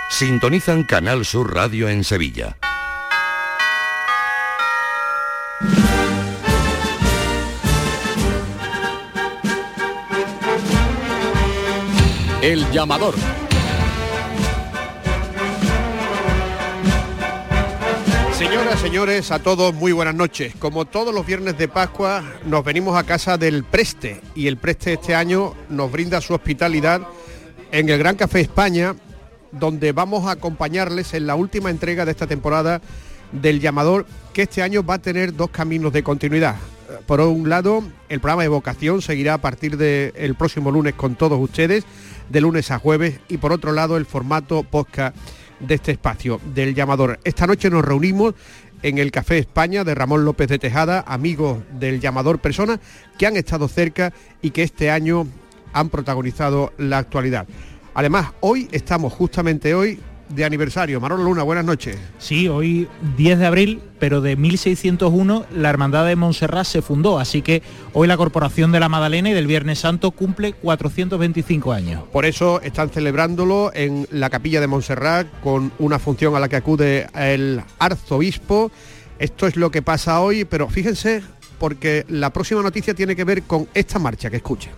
Sintonizan Canal Sur Radio en Sevilla. El llamador. Señoras, señores, a todos muy buenas noches. Como todos los viernes de Pascua, nos venimos a casa del Preste, y el Preste este año nos brinda su hospitalidad en el Gran Café España, donde vamos a acompañarles en la última entrega de esta temporada del llamador, que este año va a tener dos caminos de continuidad. Por un lado, el programa de vocación seguirá a partir del próximo lunes con todos ustedes, de lunes a jueves, y por otro lado el formato podcast de este espacio del llamador. Esta noche nos reunimos en el Café España de Ramón López de Tejada, amigos del llamador, personas que han estado cerca y que este año han protagonizado la actualidad. Además, justamente hoy, de aniversario. Manolo Luna, buenas noches. Sí, hoy 10 de abril, pero de 1601 la Hermandad de Montserrat se fundó, así que hoy la Corporación de la Magdalena y del Viernes Santo cumple 425 años. Por eso están celebrándolo en la Capilla de Montserrat con una función a la que acude el arzobispo. Esto es lo que pasa hoy, pero fíjense, porque la próxima noticia tiene que ver con esta marcha que escuchen.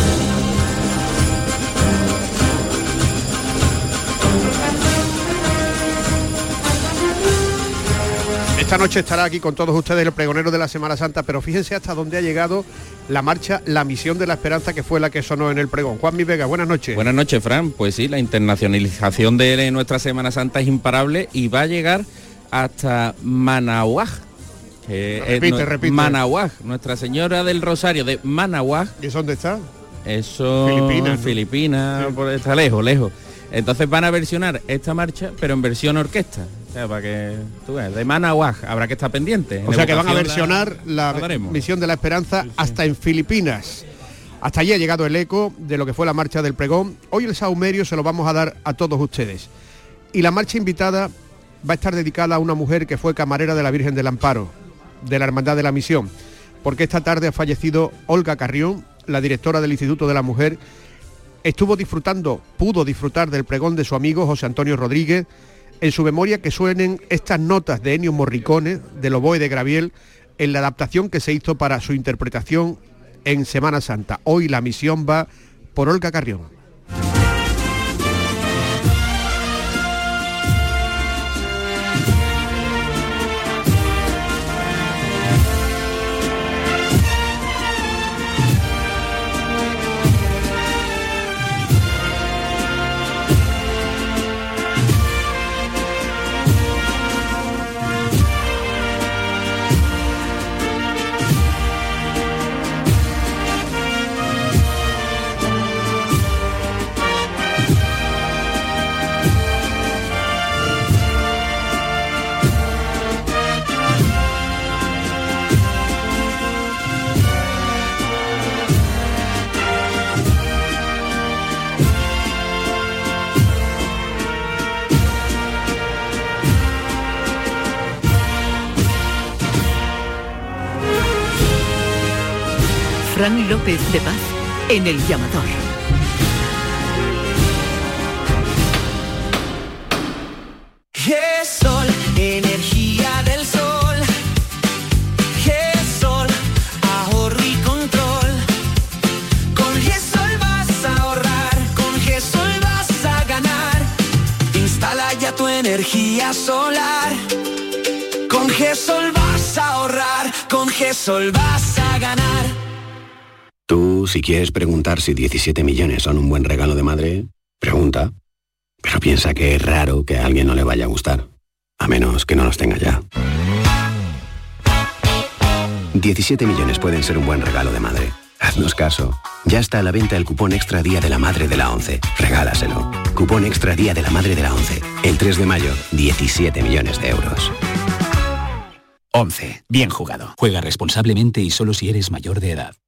Esta noche estará aquí con todos ustedes el pregonero de la Semana Santa, pero fíjense hasta dónde ha llegado la marcha La Misión de la Esperanza, que fue la que sonó en el pregón. Juanmi Vega, buenas noches. Buenas noches, Fran. Pues sí, la internacionalización de nuestra Semana Santa es imparable y va a llegar hasta Manahuaj. Repite. Manahuaj, Nuestra Señora del Rosario de Manahuaj. ¿Y eso dónde está? Eso... Filipinas, sí. Está lejos. Entonces van a versionar esta marcha, pero en versión orquesta. O sea, para que tú veas, de Manahuaj, habrá que estar pendiente. O sea que van a versionar la Misión de la Esperanza hasta en Filipinas. Hasta allí ha llegado el eco de lo que fue la marcha del pregón. Hoy el saumerio se lo vamos a dar a todos ustedes. Y la marcha invitada va a estar dedicada a una mujer que fue camarera de la Virgen del Amparo, de la Hermandad de la Misión, porque esta tarde ha fallecido Olga Carrión, la directora del Instituto de la Mujer. Pudo disfrutar del pregón de su amigo José Antonio Rodríguez. En su memoria que suenen estas notas de Ennio Morricone, del oboe de Graviel, en la adaptación que se hizo para su interpretación en Semana Santa. Hoy la misión va por Olga Carrión. Fran López de Paz en el llamador. G-Sol, energía del sol. G-Sol, ahorro y control. Con G-Sol vas a ahorrar, con G-Sol vas a ganar. Instala ya tu energía solar. Con G-Sol vas a ahorrar, con G-Sol vas a ganar. Tú, si quieres preguntar si 17 millones son un buen regalo de madre, pregunta. Pero piensa que es raro que a alguien no le vaya a gustar. A menos que no los tenga ya. 17 millones pueden ser un buen regalo de madre. Haznos caso. Ya está a la venta el cupón Extra Día de la Madre de la ONCE. Regálaselo. Cupón Extra Día de la Madre de la ONCE. El 3 de mayo, 17 millones de euros. ONCE. Bien jugado. Juega responsablemente y solo si eres mayor de edad.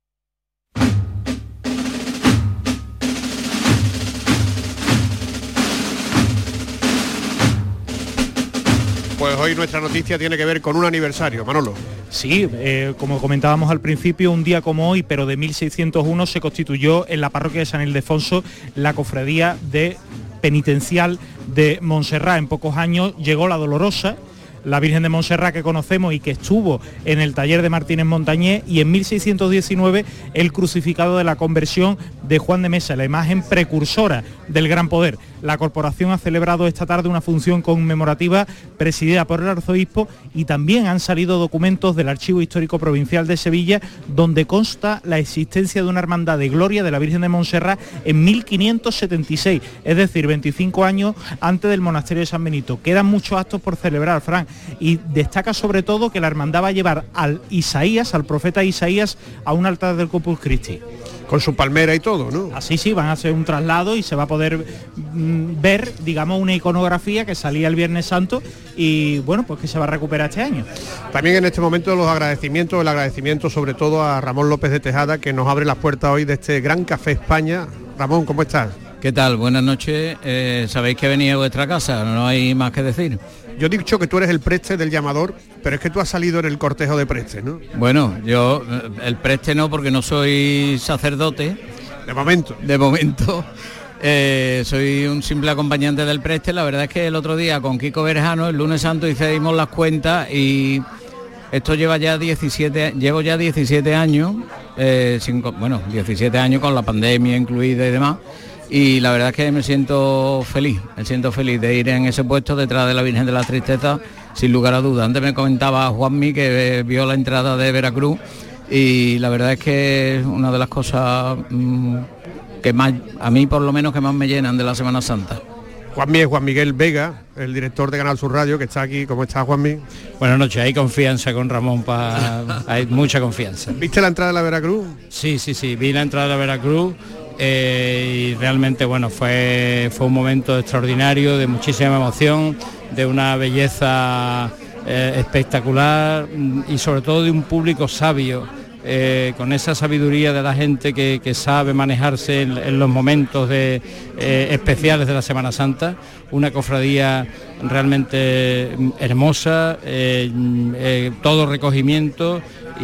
Pues hoy nuestra noticia tiene que ver con un aniversario, Manolo. Sí, como comentábamos al principio, un día como hoy, pero de 1601, se constituyó en la parroquia de San Ildefonso la cofradía de penitencial de Montserrat. En pocos años llegó la Dolorosa, la Virgen de Montserrat que conocemos y que estuvo en el taller de Martínez Montañés, y en 1619 el crucificado de la Conversión de Juan de Mesa, la imagen precursora del Gran Poder. La corporación ha celebrado esta tarde una función conmemorativa presidida por el arzobispo, y también han salido documentos del Archivo Histórico Provincial de Sevilla donde consta la existencia de una hermandad de gloria de la Virgen de Montserrat en 1576, es decir, 25 años antes del monasterio de San Benito. Quedan muchos actos por celebrar, Fran, y destaca sobre todo que la hermandad va a llevar al profeta Isaías, a un altar del Corpus Christi. Con su palmera y todo, ¿no? Así sí, van a hacer un traslado y se va a poder ver, digamos, una iconografía que salía el Viernes Santo y, bueno, pues que se va a recuperar este año. También en este momento el agradecimiento sobre todo a Ramón López de Tejada, que nos abre las puertas hoy de este Gran Café España. Ramón, ¿cómo estás? ¿Qué tal? Buenas noches. Sabéis que he venido a vuestra casa, no hay más que decir. Yo he dicho que tú eres el preste del llamador, pero es que tú has salido en el cortejo de preste, ¿no? Bueno, yo el preste no, porque no soy sacerdote. De momento. De momento. Soy un simple acompañante del preste. La verdad es que el otro día con Kiko Berjano, el lunes santo, hicimos las cuentas y esto llevo ya 17 años, 17 años con la pandemia incluida y demás. Y la verdad es que me siento feliz de ir en ese puesto detrás de la Virgen de la Tristeza, sin lugar a dudas. Antes me comentaba Juanmi que vio la entrada de Veracruz, y la verdad es que es una de las cosas que más, a mí por lo menos, que más me llenan de la Semana Santa. Juanmi es Juan Miguel Vega, el director de Canal Sur Radio, que está aquí. ¿Cómo estás, Juanmi? Buenas noches, hay confianza con Ramón, hay mucha confianza. ¿Viste la entrada de la Veracruz? Sí, vi la entrada de la Veracruz. Y realmente, bueno, fue un momento extraordinario, de muchísima emoción, de una belleza espectacular, y sobre todo de un público sabio, con esa sabiduría de la gente que sabe manejarse en los momentos especiales de la Semana Santa. Una cofradía realmente hermosa, todo recogimiento.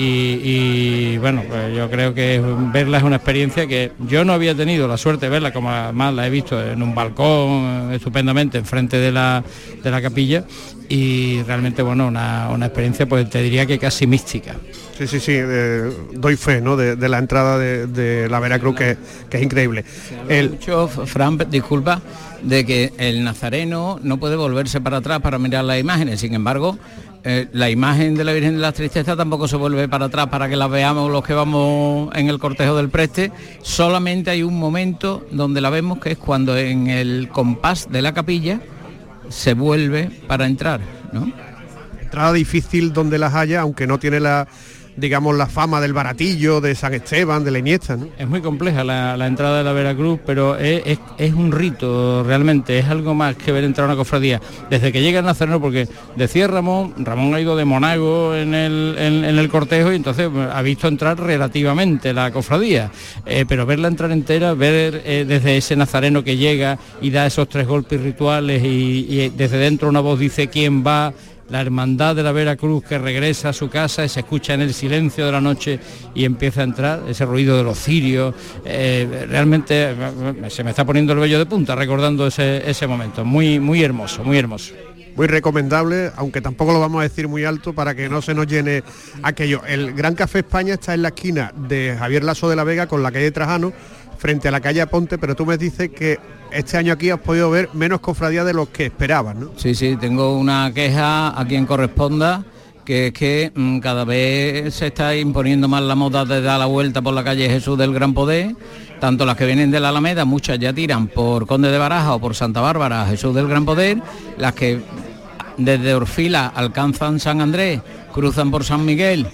Y bueno, pues yo creo que verla es una experiencia que yo no había tenido la suerte de verla, como además la he visto en un balcón estupendamente enfrente de la capilla, y realmente, bueno, una experiencia, pues te diría que casi mística. Sí, doy fe, ¿no?, de la entrada de la Veracruz, que es increíble. Mucho, Fran, disculpa, de que el nazareno no puede volverse para atrás para mirar las imágenes. Sin embargo, la imagen de la Virgen de la Tristeza tampoco se vuelve para atrás para que la veamos los que vamos en el cortejo del preste. Solamente hay un momento donde la vemos, que es cuando en el compás de la capilla se vuelve para entrar, ¿no? Entrada difícil donde las haya, aunque no tiene la fama del Baratillo, de San Esteban, de la Iniesta, ¿no? Es muy compleja la entrada de la Veracruz, pero es un rito, realmente, es algo más que ver entrar a una cofradía. Desde que llega el nazareno, porque decía Ramón ha ido de monago en el cortejo, y entonces ha visto entrar relativamente la cofradía, pero verla entrar entera, ver desde ese nazareno que llega y da esos 3 golpes rituales, y desde dentro una voz dice quién va, la hermandad de la Veracruz que regresa a su casa, y se escucha en el silencio de la noche y empieza a entrar ese ruido de los cirios. Realmente se me está poniendo el vello de punta recordando ese momento. Muy, muy hermoso, muy hermoso. Muy recomendable, aunque tampoco lo vamos a decir muy alto para que no se nos llene aquello. El Gran Café España está en la esquina de Javier Lasso de la Vega con la calle Trajano, frente a la calle Aponte, pero tú me dices que este año aquí has podido ver menos cofradías de los que esperabas, ¿no? Sí, tengo una queja a quien corresponda, que es que cada vez se está imponiendo más la moda de dar la vuelta por la calle Jesús del Gran Poder. Tanto las que vienen de la Alameda, muchas ya tiran por Conde de Baraja o por Santa Bárbara a Jesús del Gran Poder. Las que desde Orfila alcanzan San Andrés, cruzan por San Miguel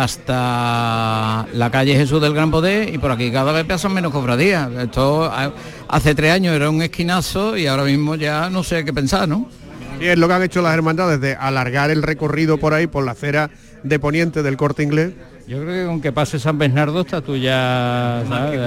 hasta la calle Jesús del Gran Poder, y por aquí cada vez pasan menos cofradías. Esto hace 3 años era un esquinazo y ahora mismo ya no sé qué pensar, ¿no? Y es lo que han hecho las hermandades, de alargar el recorrido por ahí, por la acera de Poniente del Corte Inglés. Yo creo que con que pase San Bernardo está tú ya,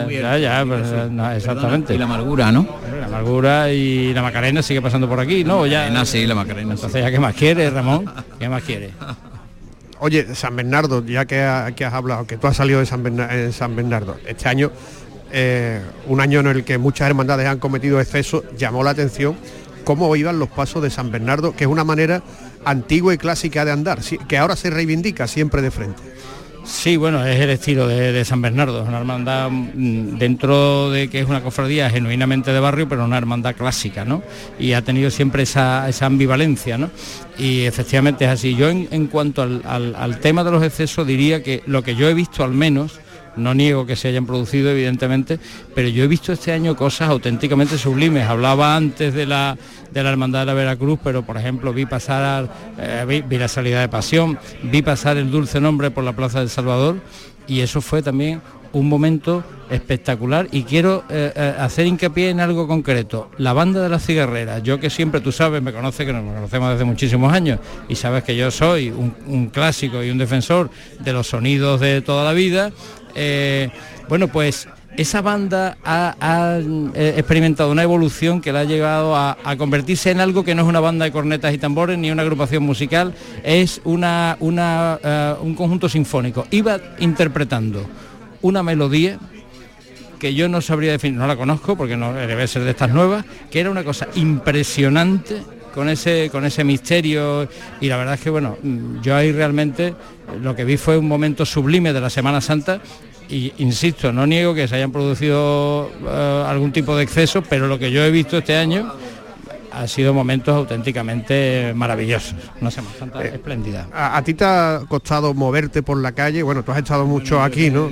exactamente. Y la Amargura, ¿no? La Amargura y la Macarena sigue pasando por aquí, ¿no? Sí, la Macarena. Entonces, ¿ya qué más quieres, Ramón? ¿Qué más quieres? Oye, San Bernardo, ya que has hablado, que tú has salido de San Bernardo, este año, un año en el que muchas hermandades han cometido excesos, llamó la atención cómo iban los pasos de San Bernardo, que es una manera antigua y clásica de andar, que ahora se reivindica siempre de frente. Sí, bueno, es el estilo de San Bernardo, es una hermandad dentro de que es una cofradía genuinamente de barrio, pero una hermandad clásica, ¿no? Y ha tenido siempre esa ambivalencia, ¿no? Y efectivamente es así. Yo en cuanto al tema de los excesos diría que lo que yo he visto al menos, no niego que se hayan producido evidentemente, pero yo he visto este año cosas auténticamente sublimes. Hablaba antes de la Hermandad de la Veracruz, pero por ejemplo vi pasar, vi la salida de Pasión, vi pasar el Dulce Nombre por la Plaza del Salvador, y eso fue también un momento espectacular. Y quiero hacer hincapié en algo concreto: la banda de las cigarreras. Yo, que siempre, tú sabes, me conoces, que nos conocemos desde muchísimos años, y sabes que yo soy un clásico y un defensor de los sonidos de toda la vida. Bueno, pues esa banda ha experimentado una evolución que la ha llegado a convertirse en algo que no es una banda de cornetas y tambores ni una agrupación musical, es un conjunto sinfónico. Iba interpretando una melodía que yo no sabría definir, no la conozco porque no debe ser de estas nuevas, que era una cosa impresionante, con ese misterio, y la verdad es que bueno, yo ahí realmente lo que vi fue un momento sublime de la Semana Santa. Y insisto, no niego que se hayan producido algún tipo de exceso, pero lo que yo he visto este año ha sido momentos auténticamente maravillosos, una Semana Santa espléndida. ¿A ti te ha costado moverte por la calle? Bueno, tú has estado mucho aquí, ¿no?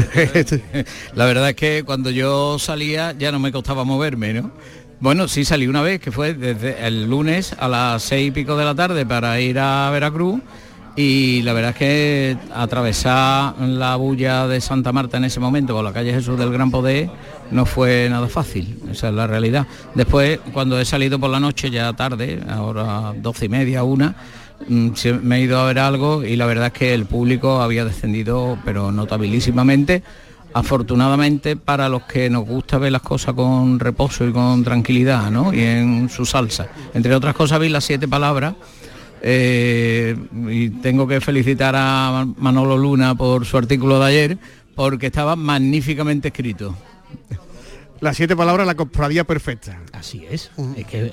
La verdad es que cuando yo salía ya no me costaba moverme, ¿no? Bueno, sí salí una vez, que fue desde el lunes a las 6 y pico de la tarde para ir a Veracruz, y la verdad es que atravesar la bulla de Santa Marta en ese momento por la calle Jesús del Gran Poder no fue nada fácil, esa es la realidad. Después, cuando he salido por la noche, ya tarde, ahora 12:30, 1, me he ido a ver algo, y la verdad es que el público había descendido, pero notabilísimamente. Afortunadamente, para los que nos gusta ver las cosas con reposo y con tranquilidad, ¿no? Y en su salsa. Entre otras cosas, vi las 7 palabras, y tengo que felicitar a Manolo Luna por su artículo de ayer, porque estaba magníficamente escrito. Las 7 palabras, la cofradía perfecta. Así es. Es que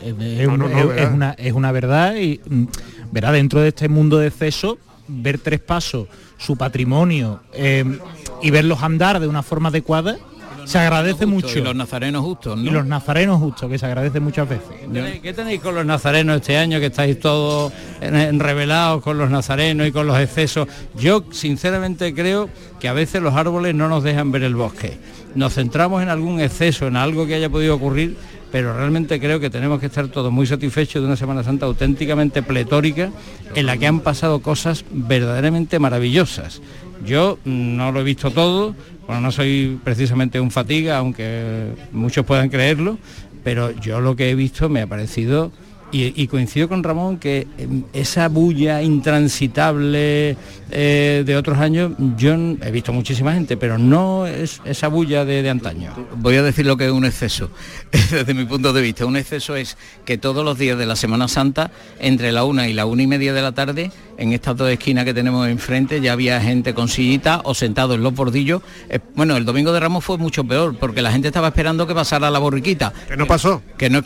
es una verdad, y verá, dentro de este mundo de exceso, ver Tres Pasos, su patrimonio, y verlos andar de una forma adecuada, se agradece mucho. Y los nazarenos justos, ¿no? Y los nazarenos justos, que se agradece muchas veces. ¿Qué tenéis con los nazarenos este año, que estáis todos enrevelados con los nazarenos y con los excesos? Yo sinceramente creo que a veces los árboles no nos dejan ver el bosque. Nos centramos en algún exceso, en algo que haya podido ocurrir, pero realmente creo que tenemos que estar todos muy satisfechos de una Semana Santa auténticamente pletórica, en la que han pasado cosas verdaderamente maravillosas. Yo no lo he visto todo, bueno, no soy precisamente un fatiga, aunque muchos puedan creerlo, pero yo lo que he visto me ha parecido, y coincido con Ramón, que esa bulla intransitable de otros años, yo he visto muchísima gente, pero no es esa bulla de antaño. Voy a decir lo que es un exceso, desde mi punto de vista. Un exceso es que todos los días de la Semana Santa, entre la 1 y la 1:30 de la tarde, en estas 2 esquinas que tenemos enfrente, ya había gente con sillita o sentado en los bordillos. Bueno, el Domingo de Ramos fue mucho peor, porque la gente estaba esperando que pasara la borriquita. ¿Que no pasó? Que no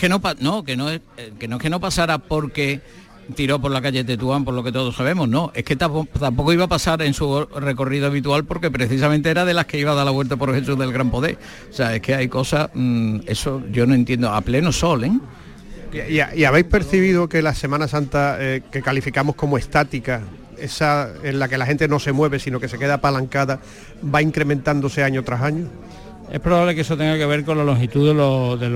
es que no pasara porque tiró por la calle Tetuán, por lo que todos sabemos, no, es que tampoco iba a pasar en su recorrido habitual, porque precisamente era de las que iba a dar la vuelta por Jesús del Gran Poder. O sea, es que hay cosas, eso yo no entiendo, a pleno sol, ¿eh? ¿Y habéis percibido que la Semana Santa, que calificamos como estática, esa en la que la gente no se mueve, sino que se queda apalancada, va incrementándose año tras año? Es probable que eso tenga que ver con la longitud de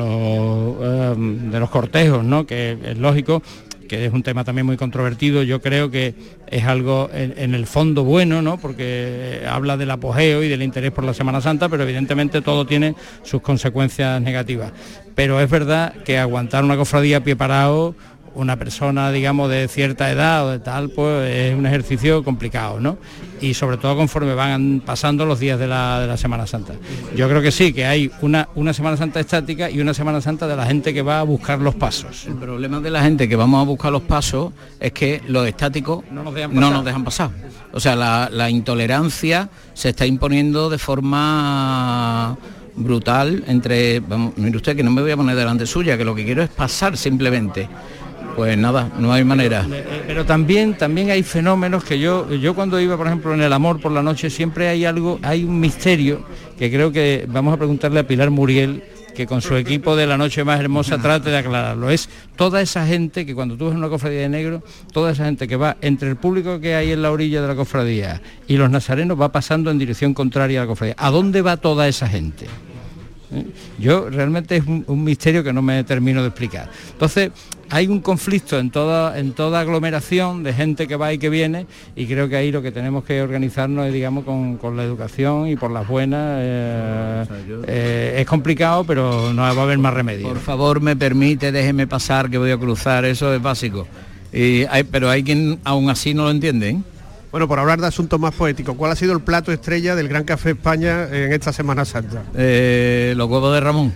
los cortejos, ¿no? Que es lógico, que es un tema también muy controvertido. Yo creo que es algo en el fondo bueno, ¿no? Porque habla del apogeo y del interés por la Semana Santa, pero evidentemente todo tiene sus consecuencias negativas. Pero es verdad que aguantar una cofradía a pie parado, una persona, digamos, de cierta edad o de tal, pues es un ejercicio complicado, ¿no? Y sobre todo conforme van pasando los días de la Semana Santa. Yo creo que sí, que hay una Semana Santa estática y una Semana Santa de la gente que va a buscar los pasos. El problema de la gente que vamos a buscar los pasos es que los estáticos no nos dejan pasar. O sea, la intolerancia se está imponiendo de forma brutal entre, vamos, mire usted que no me voy a poner delante suya, que lo que quiero es pasar simplemente. Pues nada, no hay manera. Pero también hay fenómenos que yo cuando iba, por ejemplo, en El Amor por la noche, siempre hay un misterio que creo que vamos a preguntarle a Pilar Muriel, que con su equipo de La Noche Más Hermosa trate de aclararlo. Es toda esa gente que cuando tú ves una cofradía de negro, toda esa gente que va entre el público que hay en la orilla de la cofradía y los nazarenos va pasando en dirección contraria a la cofradía. ¿A dónde va toda esa gente? Yo realmente es un misterio que no me termino de explicar. Entonces hay un conflicto en toda aglomeración de gente que va y que viene, y creo que ahí lo que tenemos que organizarnos es, digamos, con la educación y por las buenas. Es complicado, pero no va a haber más remedio. Por favor, me permite, déjeme pasar, que voy a cruzar, eso es básico. Pero hay quien aún así no lo entiende, ¿eh? Bueno, por hablar de asuntos más poéticos, ¿cuál ha sido el plato estrella del Gran Café España en esta Semana Santa? Los huevos de Ramón.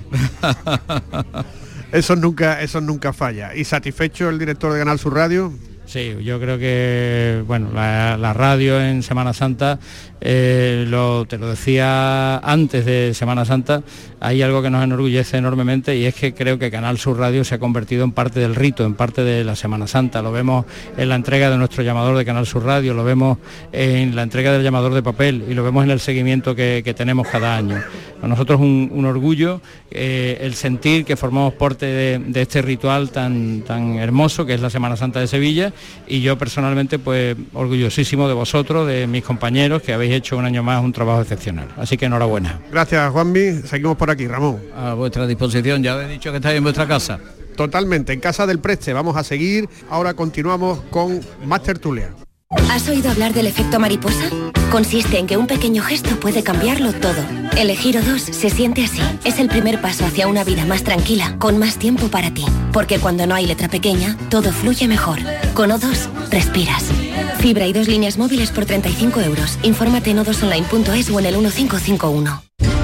Eso nunca falla. ¿Y satisfecho el director de Canal Sur Radio? Sí, yo creo que bueno, la radio en Semana Santa, te lo decía antes de Semana Santa, hay algo que nos enorgullece enormemente, y es que creo que Canal Sur Radio se ha convertido en parte del rito, en parte de la Semana Santa. Lo vemos en la entrega de nuestro llamador de Canal Sur Radio, lo vemos en la entrega del llamador de papel y lo vemos en el seguimiento que tenemos cada año. Para nosotros es un orgullo el sentir que formamos parte de este ritual tan hermoso que es la Semana Santa de Sevilla, y yo personalmente pues orgullosísimo de vosotros, de mis compañeros, que habéis hecho un año más un trabajo excepcional. Así que enhorabuena. Gracias, Juanmi. Seguimos por aquí, Ramón. A vuestra disposición, ya he dicho que estáis en vuestra casa. Totalmente, en casa del Preste. Vamos a seguir. Ahora continuamos con más tertulia. ¿Has oído hablar del efecto mariposa? Consiste en que un pequeño gesto puede cambiarlo todo. El Giro 2 se siente así. Es el primer paso hacia una vida más tranquila, con más tiempo para ti. Porque cuando no hay letra pequeña, todo fluye mejor. Con O2, respiras. Fibra y 2 líneas móviles por 35 euros. Infórmate en odosonline.es o en el 1551.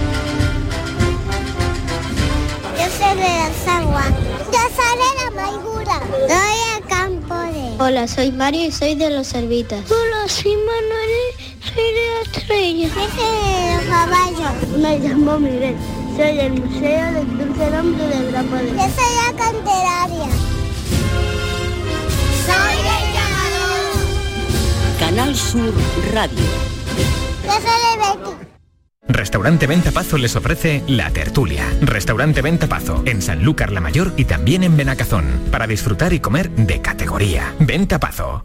Yo soy de las aguas. Yo soy de la amargura. Soy el campo de... Hola, soy Mario y soy de los Servitas. Hola, soy Manuel, soy de la Estrella. Yo soy de los caballos. Me llamo Miguel. Soy del Museo del Dulce Nombre del Gran Poder. Yo soy la Candelaria. Soy del Llamador. Canal Sur Radio. Yo soy de Betty. Restaurante Venta Pazo les ofrece La Tertulia. Restaurante Venta Pazo, en Sanlúcar la Mayor y también en Benacazón, para disfrutar y comer de categoría. Venta Pazo.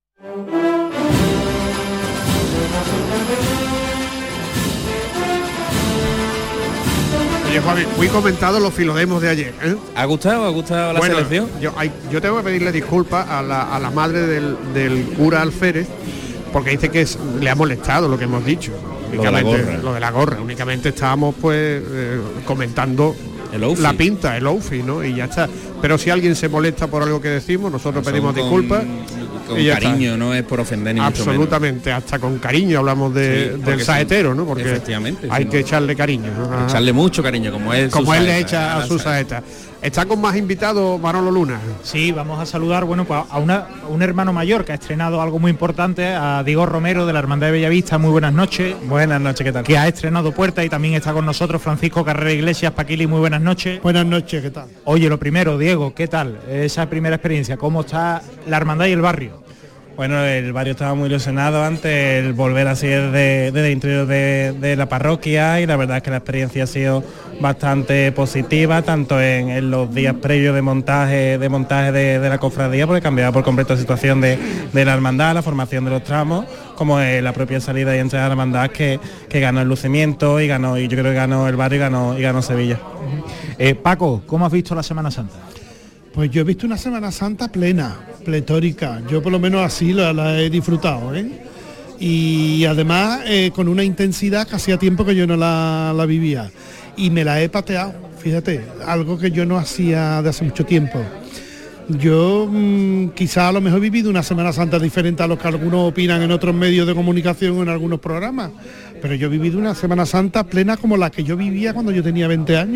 Oye, Javi, muy comentado los filodemos de ayer, ¿eh? ¿Ha gustado la selección? Yo tengo que pedirle disculpas a la madre del cura Alférez, porque dice que le ha molestado lo que hemos dicho. Lo de la gorra. Únicamente estábamos pues comentando la pinta, el outfit, ¿no? Y ya está. Pero si alguien se molesta por algo que decimos, nosotros pedimos disculpas. Con cariño, está. No es por ofender ni absolutamente, mucho menos. Hasta con cariño hablamos del saetero, ¿no? Porque efectivamente, hay que echarle cariño, ¿no? Echarle mucho cariño, como él le echa a su saeta. Está con más invitados Manolo Luna. Sí, vamos a saludar pues, a un hermano mayor que ha estrenado algo muy importante, a Diego Romero de la Hermandad de Bellavista. Muy buenas noches. Buenas noches, ¿qué tal? Que ha estrenado Puerta, y también está con nosotros Francisco Carrera Iglesias. Paquili, muy buenas noches. Buenas noches, ¿qué tal? Oye, lo primero, Diego, ¿qué tal esa primera experiencia? ¿Cómo está la hermandad y el barrio? Bueno, el barrio estaba muy ilusionado ante el volver así desde el interior de la parroquia, y la verdad es que la experiencia ha sido bastante positiva, tanto en los días previos de montaje de la cofradía, porque cambiaba por completo la situación de la hermandad, la formación de los tramos, como la propia salida y entrada de la hermandad, que ganó el lucimiento y yo creo que ganó el barrio y ganó Sevilla. Paco, ¿cómo has visto la Semana Santa? Pues yo he visto una Semana Santa plena, pletórica. Yo por lo menos así la he disfrutado, ¿eh? Y además con una intensidad que hacía tiempo que yo no la vivía. Y me la he pateado, fíjate, algo que yo no hacía de hace mucho tiempo. Yo quizá a lo mejor he vivido una Semana Santa diferente a lo que algunos opinan en otros medios de comunicación o en algunos programas, pero yo he vivido una Semana Santa plena como la que yo vivía cuando yo tenía 20 años.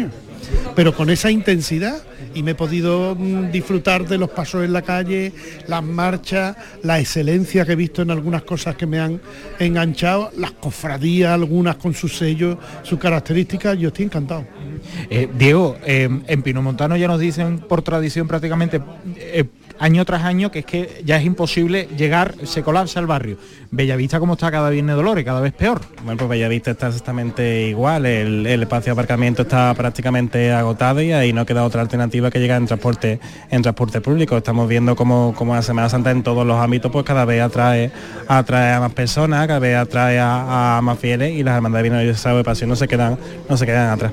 pero con esa intensidad, y me he podido disfrutar de los pasos en la calle, las marchas, la excelencia que he visto en algunas cosas que me han enganchado, las cofradías, algunas con sus sellos, sus características. Yo estoy encantado. Diego, en Pinomontano ya nos dicen por tradición prácticamente año tras año que es que ya es imposible llegar, se colapsa el barrio. Bellavista, ¿cómo está cada Viernes de Dolores? Cada vez peor. Bueno, pues Bellavista está exactamente igual, el espacio de aparcamiento está prácticamente agotado y ahí no queda otra alternativa que llegar en transporte público. Estamos viendo como la Semana Santa en todos los ámbitos pues cada vez atrae a más personas, cada vez atrae a más fieles, y las hermandades de Viernes de Pasión no se quedan atrás.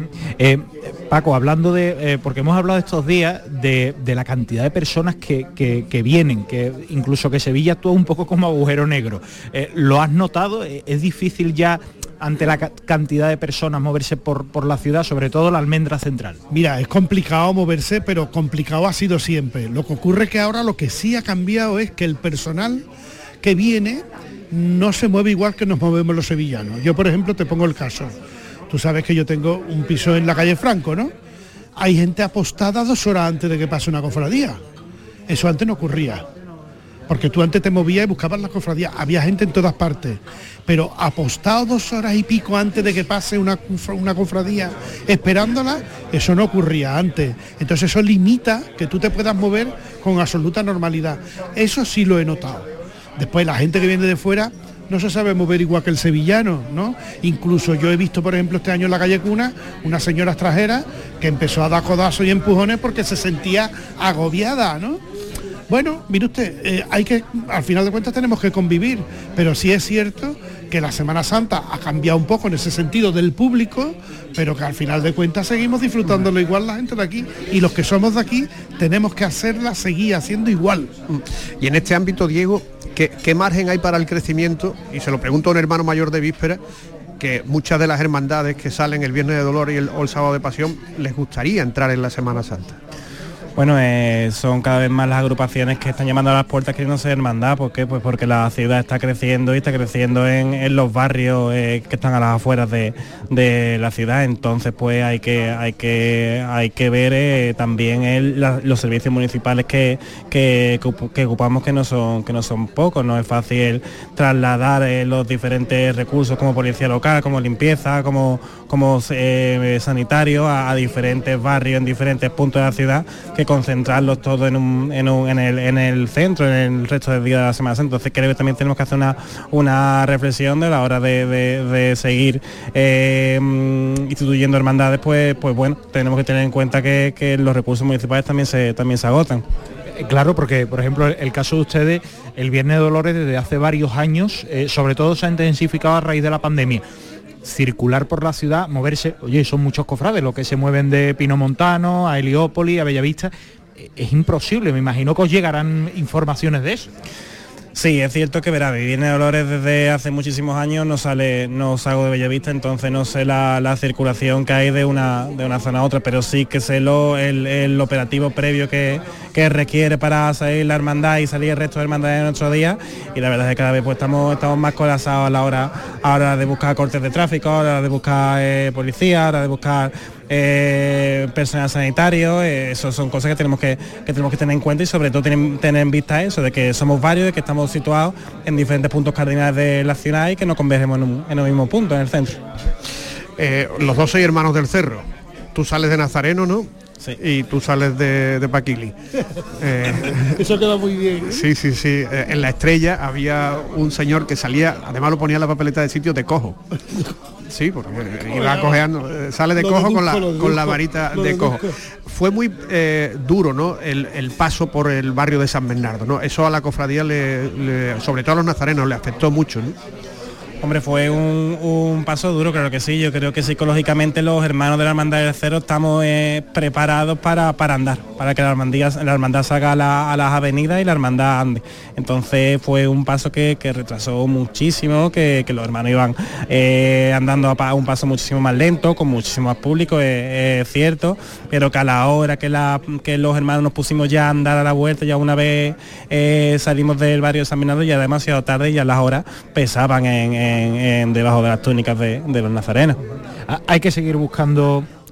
Paco, hablando de, porque hemos hablado estos días de la cantidad de personas que vienen, que incluso que Sevilla actúa un poco como agujero negro. ¿Lo has notado? ¿Es difícil ya ante la cantidad de personas moverse por la ciudad, sobre todo la Almendra Central? Mira, es complicado moverse, pero complicado ha sido siempre. Lo que ocurre es que ahora lo que sí ha cambiado es que el personal que viene no se mueve igual que nos movemos los sevillanos. Yo, por ejemplo, te pongo el caso. Tú sabes que yo tengo un piso en la calle Franco, ¿no? Hay gente apostada 2 horas antes de que pase una cofradía. Eso antes no ocurría. Porque tú antes te movías y buscabas las cofradías. Había gente en todas partes. Pero apostado 2 horas y pico antes de que pase una cofradía, esperándola, eso no ocurría antes. Entonces eso limita que tú te puedas mover con absoluta normalidad. Eso sí lo he notado. Después la gente que viene de fuera no se sabe mover igual que el sevillano, ¿no? Incluso yo he visto, por ejemplo, este año en la calle Cuna, una señora extranjera que empezó a dar codazos y empujones porque se sentía agobiada, ¿no? Bueno, mire usted, al final de cuentas tenemos que convivir, pero sí es cierto que la Semana Santa ha cambiado un poco en ese sentido del público, pero que al final de cuentas seguimos disfrutándolo igual la gente de aquí, y los que somos de aquí tenemos que seguir haciendo igual. Y en este ámbito, Diego, ¿qué margen hay para el crecimiento? Y se lo pregunto a un hermano mayor de víspera, que muchas de las hermandades que salen el Viernes de Dolores o el Sábado de Pasión les gustaría entrar en la Semana Santa. Bueno, son cada vez más las agrupaciones que están llamando a las puertas queriendo ser hermandad. ¿Por qué? Pues porque la ciudad está creciendo y está creciendo en los barrios que están a las afueras de la ciudad. Entonces pues hay que ver también los servicios municipales que ocupamos, que no son pocos. No es fácil trasladar los diferentes recursos como policía local, como limpieza, como sanitario a diferentes barrios en diferentes puntos de la ciudad, que concentrarlos todos en el centro, en el resto del día de la Semana Santa. Entonces creo que también tenemos que hacer una reflexión de la hora de seguir instituyendo hermandades, pues bueno, tenemos que tener en cuenta que los recursos municipales también se agotan. Claro, porque por ejemplo el caso de ustedes, el Viernes de Dolores desde hace varios años, sobre todo se ha intensificado a raíz de la pandemia. Circular por la ciudad, moverse, oye, son muchos cofrades los que se mueven de Pinomontano a Heliópolis, a Bellavista, es imposible, me imagino que os llegarán informaciones de eso. Sí, es cierto que verá, Viernes de Dolores desde hace muchísimos años no salgo de Bellavista, entonces no sé la circulación que hay de una zona a otra, pero sí que sé el operativo previo que requiere para salir la hermandad y salir el resto de hermandades en nuestro día, y la verdad es que cada vez pues estamos más colapsados a la hora de buscar cortes de tráfico, a la hora de buscar policía, a la hora de buscar personal sanitario. Eso son cosas que tenemos que tener en cuenta, y sobre todo tener en vista eso, de que somos varios, de que estamos situados en diferentes puntos cardinales de la ciudad y que no convergemos en un mismo punto, en el centro. Los dos sois hermanos del Cerro. Tú sales de Nazareno, ¿no? Sí. Y tú sales de Paquili. Eso queda muy bien, ¿eh? Sí. En La Estrella había un señor que salía, además lo ponía en la papeleta de sitio, de cojo. Sí, porque iba cojeando, sale de cojo con la varita de cojo. Fue muy duro, ¿no? El paso por el barrio de San Bernardo, ¿no? Eso a la cofradía, sobre todo a los nazarenos, le afectó mucho, ¿no? Hombre, fue un paso duro, claro que sí. Yo creo que psicológicamente los hermanos de la Hermandad del Cerro estamos preparados para andar, para que la hermandad salga a las avenidas y la hermandad ande. Entonces fue un paso que retrasó muchísimo, que los hermanos iban andando a un paso muchísimo más lento, con muchísimo más público, es cierto, pero que a la hora que los hermanos nos pusimos ya a andar a la vuelta, ya una vez salimos del barrio de San Bernardo, ya demasiado tarde, y ya las horas pesaban debajo de las túnicas de los nazarenos. Hay que seguir buscando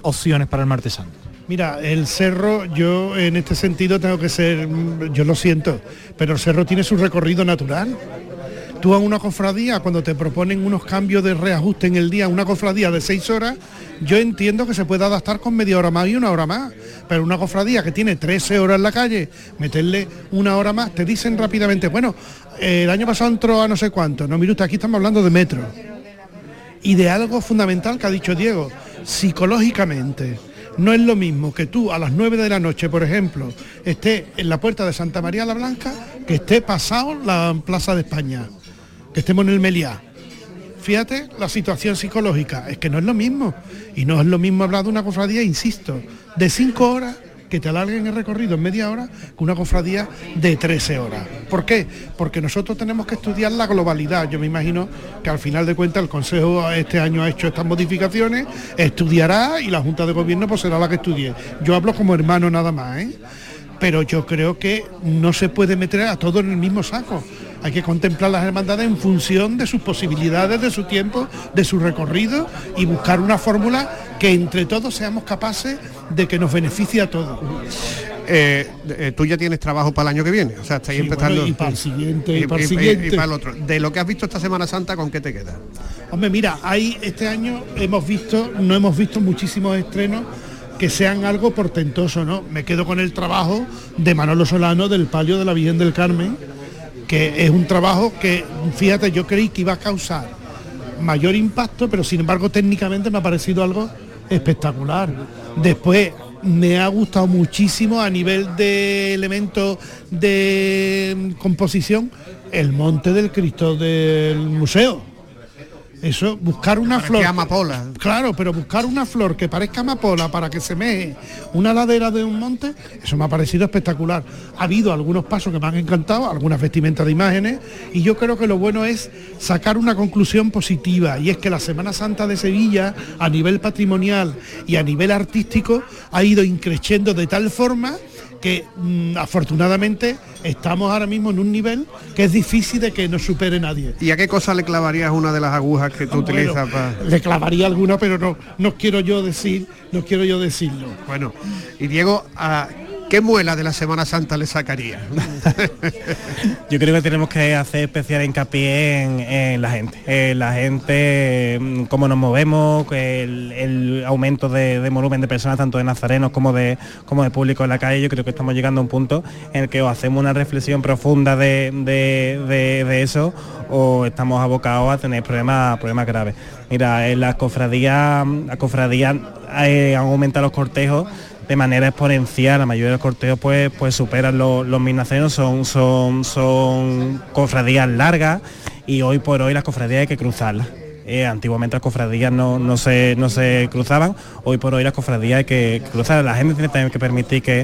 opciones para el martes santo? Mira, el cerro, yo en este sentido tengo que ser, yo lo siento, pero el cerro tiene su recorrido natural. Tú a una cofradía, cuando te proponen unos cambios de reajuste en el día, una cofradía de 6 horas, yo entiendo que se puede adaptar con media hora más y una hora más, pero una cofradía que tiene 13 horas en la calle, meterle una hora más, te dicen rápidamente, bueno, el año pasado entró a no sé cuánto, no, mire usted, aquí estamos hablando de metro. Y de algo fundamental que ha dicho Diego, psicológicamente. No es lo mismo que tú a las 9 de la noche, por ejemplo, estés en la puerta de Santa María la Blanca, que esté pasado la Plaza de España, que estemos en el Meliá. Fíjate la situación psicológica, es que no es lo mismo. Y no es lo mismo hablar de una cofradía, insisto, de 5 horas, que te alarguen el recorrido en media hora, que una cofradía de 13 horas. ¿Por qué? Porque nosotros tenemos que estudiar la globalidad. Yo me imagino que al final de cuentas el Consejo este año ha hecho estas modificaciones, estudiará y la Junta de Gobierno pues será la que estudie. Yo hablo como hermano nada más, ¿eh? Pero yo creo que no se puede meter a todo en el mismo saco. Hay que contemplar las hermandades en función de sus posibilidades, de su tiempo, de su recorrido y buscar una fórmula que entre todos seamos capaces de que nos beneficie a todos. Tú ya tienes trabajo para el año que viene, o sea, estáis empezando... Bueno, y para el siguiente, y para el siguiente. Y para el otro. De lo que has visto esta Semana Santa, ¿con qué te quedas? Hombre, mira, este año no hemos visto muchísimos estrenos que sean algo portentoso, ¿no? Me quedo con el trabajo de Manolo Solano del palio de la Virgen del Carmen, que es un trabajo que, fíjate, yo creí que iba a causar mayor impacto, pero sin embargo técnicamente me ha parecido algo espectacular. Después me ha gustado muchísimo a nivel de elementos de composición el monte del Cristo del museo. Eso, buscar una flor, amapola. Claro, pero buscar una flor que parezca amapola para que semeje una ladera de un monte, eso me ha parecido espectacular. Ha habido algunos pasos que me han encantado, algunas vestimentas de imágenes, y yo creo que lo bueno es sacar una conclusión positiva, y es que la Semana Santa de Sevilla, a nivel patrimonial y a nivel artístico, ha ido increciendo de tal forma que afortunadamente estamos ahora mismo en un nivel que es difícil de que nos supere nadie. ¿Y a qué cosa le clavarías una de las agujas que tú utilizas para...? Le clavaría alguna, pero no quiero yo decirlo. Bueno, y Diego, ¿a qué muela de la Semana Santa le sacaría? Yo creo que tenemos que hacer especial hincapié en la gente. Cómo nos movemos, el aumento de volumen de personas, tanto de nazarenos como de público en la calle. Yo creo que estamos llegando a un punto en el que o hacemos una reflexión profunda de eso, o estamos abocados a tener problemas graves. Mira, en las cofradías han aumentado los cortejos de manera exponencial. La mayoría de los cortejos pues superan los 1000 nazarenos, son cofradías largas, y hoy por hoy las cofradías hay que cruzarlas. Antiguamente las cofradías no se cruzaban, hoy por hoy las cofradías hay que cruzar. La gente tiene también que permitir que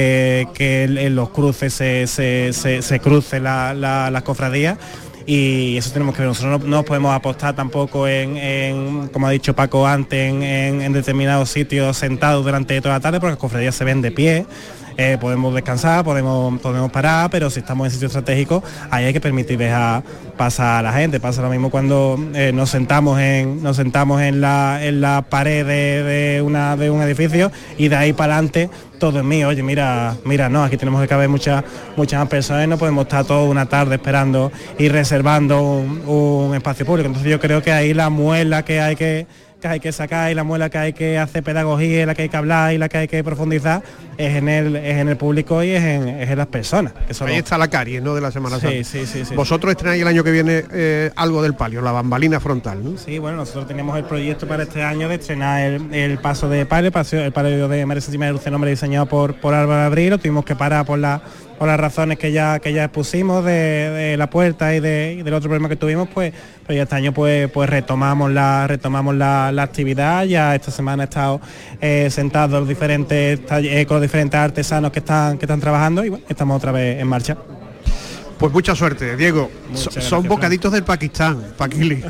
en los cruces se cruce las cofradías. Y eso tenemos que ver. Nosotros no podemos apostar tampoco en, como ha dicho Paco antes, en determinados sitios sentados durante toda la tarde, porque las cofradías se ven de pie. Podemos descansar, podemos parar, pero si estamos en sitios estratégicos, ahí hay que permitir dejar pasar a la gente. Pasa lo mismo cuando nos sentamos en la pared de un edificio, y de ahí para adelante todo es mío. Oye, mira, no, aquí tenemos que caber muchas más personas, no podemos estar toda una tarde esperando y reservando un espacio público. Entonces yo creo que ahí la muela que hay que sacar, y la muela que hay que hacer pedagogía, y la que hay que hablar y la que hay que profundizar es en el público y es en las personas. Ahí está la carie, ¿no?, de la Semana Santa. Sí. Vosotros estrenáis el año que viene algo del palio, la bambalina frontal, ¿no? Sí, bueno, nosotros teníamos el proyecto para este año de estrenar el paso de palio, el palio de María Santísima de Luz, nombre diseñado por Álvaro Abril. Lo tuvimos que parar por las razones que ya expusimos de la puerta y del otro problema que tuvimos, pues ya este año pues retomamos la actividad. Ya esta semana he estado sentado con los diferentes artesanos que están trabajando, y bueno, estamos otra vez en marcha. Pues mucha suerte, Diego. Son bocaditos del Pakistán, Paquili.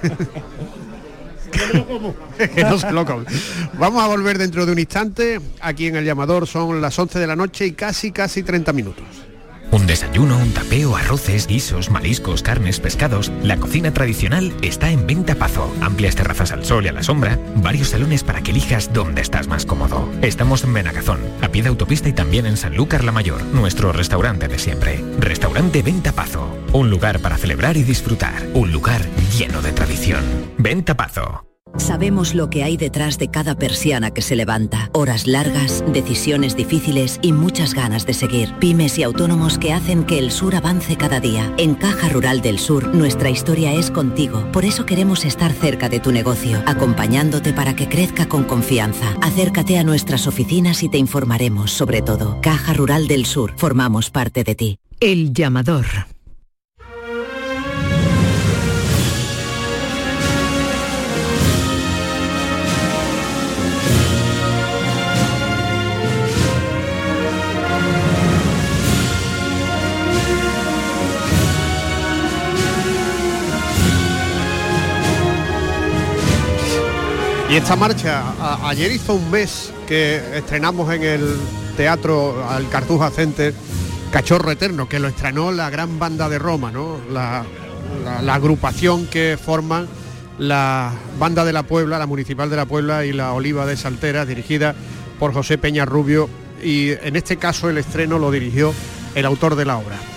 Que no se lo come. Vamos a volver dentro de un instante. Aquí en El Llamador son las 11 de la noche y casi 30 minutos. Un desayuno, un tapeo, arroces, guisos, mariscos, carnes, pescados. La cocina tradicional está en Venta Pazo. Amplias terrazas al sol y a la sombra. Varios salones para que elijas dónde estás más cómodo. Estamos en Benagazón, a pie de autopista y también en Sanlúcar la Mayor, nuestro restaurante de siempre. Restaurante Venta Pazo. Un lugar para celebrar y disfrutar. Un lugar lleno de tradición. Venta Pazo. Sabemos lo que hay detrás de cada persiana que se levanta. Horas largas, decisiones difíciles y muchas ganas de seguir. Pymes y autónomos que hacen que el sur avance cada día. En Caja Rural del Sur, nuestra historia es contigo. Por eso queremos estar cerca de tu negocio, acompañándote para que crezca con confianza. Acércate a nuestras oficinas y te informaremos sobre todo. Caja Rural del Sur, formamos parte de ti. El llamador. Y esta marcha, ayer hizo un mes que estrenamos en el teatro al Cartuja Center Cachorro Eterno, que lo estrenó la gran banda de Roma, ¿no? La agrupación que forman la banda de la Puebla, la municipal de la Puebla y la Oliva de Salteras, dirigida por José Peña Rubio, y en este caso el estreno lo dirigió el autor de la obra.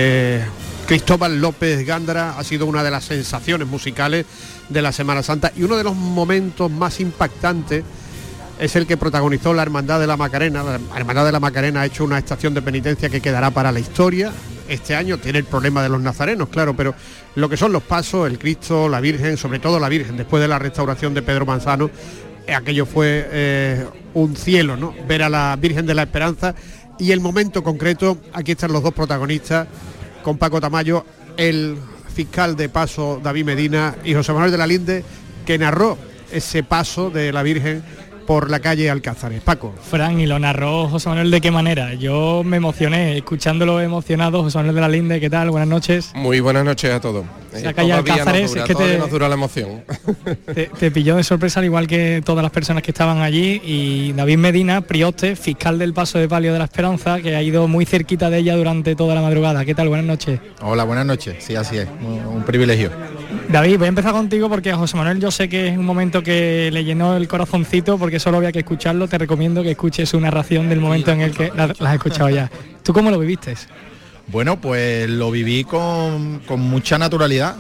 Cristóbal López Gándara ha sido una de las sensaciones musicales de la Semana Santa y uno de los momentos más impactantes es el que protagonizó la Hermandad de la Macarena. La Hermandad de la Macarena ha hecho una estación de penitencia que quedará para la historia. Este año tiene el problema de los nazarenos, claro, pero lo que son los pasos, el Cristo, la Virgen, sobre todo la Virgen, después de la restauración de Pedro Manzano, aquello fue un cielo, ¿no? Ver a la Virgen de la Esperanza y el momento concreto, aquí están los dos protagonistas, con Paco Tamayo, el fiscal de paso David Medina y José Manuel de la Linde, que narró ese paso de la Virgen por la calle Alcázares. Paco. Fran, y lo narró José Manuel, ¿de qué manera? Yo me emocioné, escuchándolo emocionado. José Manuel de la Linde, ¿qué tal? Buenas noches. Muy buenas noches a todos. La calle Alcázares, es que nos dura la emoción. Te pilló de sorpresa, al igual que todas las personas que estaban allí, y David Medina, prioste, fiscal del paso de palio de la Esperanza, que ha ido muy cerquita de ella durante toda la madrugada. ¿Qué tal? Buenas noches. Hola, buenas noches. Sí, así es, un privilegio. David, voy a empezar contigo porque a José Manuel yo sé que es un momento que le llenó el corazoncito, porque solo había que escucharlo. Te recomiendo que escuches su narración del momento en el que la has escuchado ya. ¿Tú cómo lo viviste? Bueno, pues lo viví con mucha naturalidad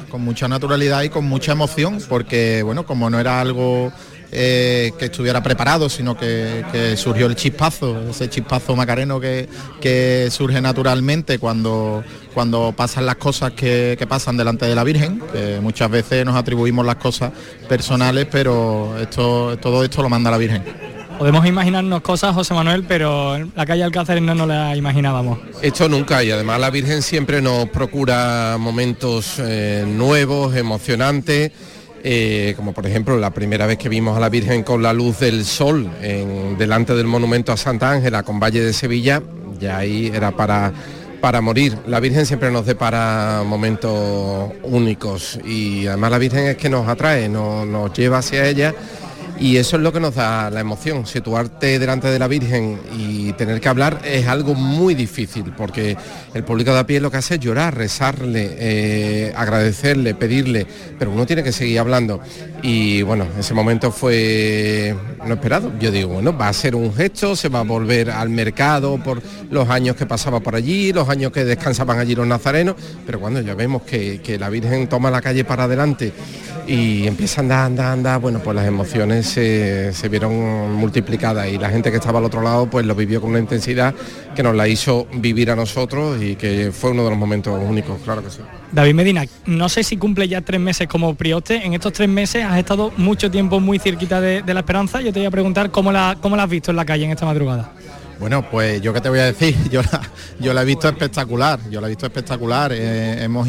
y con mucha emoción, porque bueno, como no era algo que estuviera preparado, sino que surgió el chispazo, ese chispazo macareno que surge naturalmente cuando pasan las cosas que pasan delante de la Virgen, que muchas veces nos atribuimos las cosas personales, pero todo esto lo manda la Virgen. Podemos imaginarnos cosas, José Manuel, pero en la calle Alcázares no nos la imaginábamos. Esto nunca, y además la Virgen siempre nos procura momentos nuevos, emocionantes, como por ejemplo la primera vez que vimos a la Virgen con la luz del sol delante del monumento a Santa Ángela con Valle de Sevilla, ya ahí era para morir. La Virgen siempre nos depara momentos únicos y además la Virgen es que nos atrae, nos lleva hacia ella. Y eso es lo que nos da la emoción, situarte delante de la Virgen y tener que hablar es algo muy difícil, porque el público de a pie lo que hace es llorar, rezarle, agradecerle, pedirle, pero uno tiene que seguir hablando. Y bueno, ese momento fue no esperado. Yo digo, bueno, va a ser un gesto, se va a volver al mercado por los años que pasaba por allí, los años que descansaban allí los nazarenos, pero cuando ya vemos que la Virgen toma la calle para adelante y empieza a andar, bueno, pues las emociones se vieron multiplicadas y la gente que estaba al otro lado pues lo vivió con una intensidad que nos la hizo vivir a nosotros y que fue uno de los momentos únicos, claro que sí. David Medina, no sé si cumple ya 3 meses como prioste. En estos 3 meses has estado mucho tiempo muy cerquita de la Esperanza. Yo te voy a preguntar cómo la has visto en la calle en esta madrugada. Bueno, pues yo qué te voy a decir, yo la he visto espectacular, hemos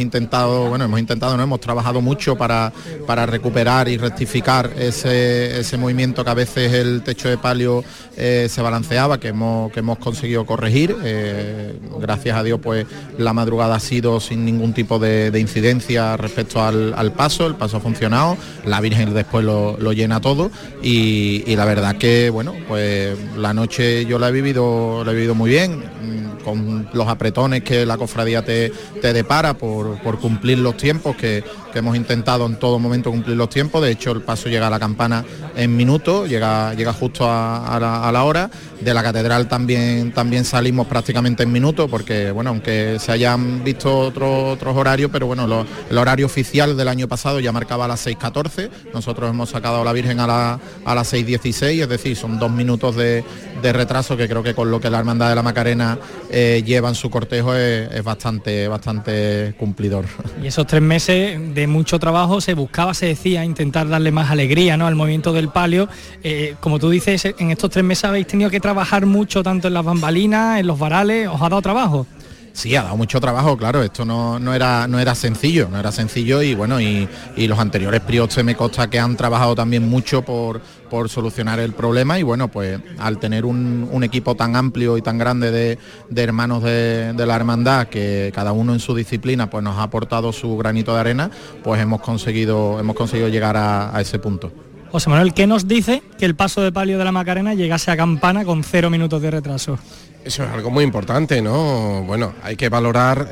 trabajado mucho para recuperar y rectificar ese movimiento que a veces el techo de palio se balanceaba, que hemos conseguido corregir. Gracias a Dios pues la madrugada ha sido sin ningún tipo de incidencia respecto al paso, el paso ha funcionado, la Virgen después lo llena todo y la verdad que bueno, pues la noche yo la he vivido muy bien. con los apretones que la cofradía te depara por cumplir los tiempos, que hemos intentado en todo momento cumplir los tiempos. De hecho, el paso llega a la campana en minutos, llega justo a la hora. De la catedral también salimos prácticamente en minutos, porque bueno, aunque se hayan visto otros horarios, pero bueno, el horario oficial del año pasado ya marcaba a las 6:14, nosotros hemos sacado a la Virgen a las 6:16, es decir, son 2 minutos de retraso, que creo que con lo que la Hermandad de la Macarena lleva en su cortejo es bastante cumplidor. Y esos 3 meses de mucho trabajo se decía, intentar darle más alegría, ¿no?, al movimiento del palio. Como tú dices, en estos 3 meses habéis tenido que trabajar mucho, tanto en las bambalinas, en los varales. ¿Os ha dado trabajo? Sí, ha dado mucho trabajo, claro, esto no era sencillo, y bueno, y los anteriores priotes me consta que han trabajado también mucho por solucionar el problema, y bueno, pues al tener un equipo tan amplio y tan grande de hermanos de la hermandad, que cada uno en su disciplina pues nos ha aportado su granito de arena, pues hemos conseguido llegar a ese punto. José Manuel, ¿qué nos dice que el paso de palio de la Macarena llegase a campana con 0 minutos de retraso? Eso es algo muy importante, ¿no? Bueno, hay que valorar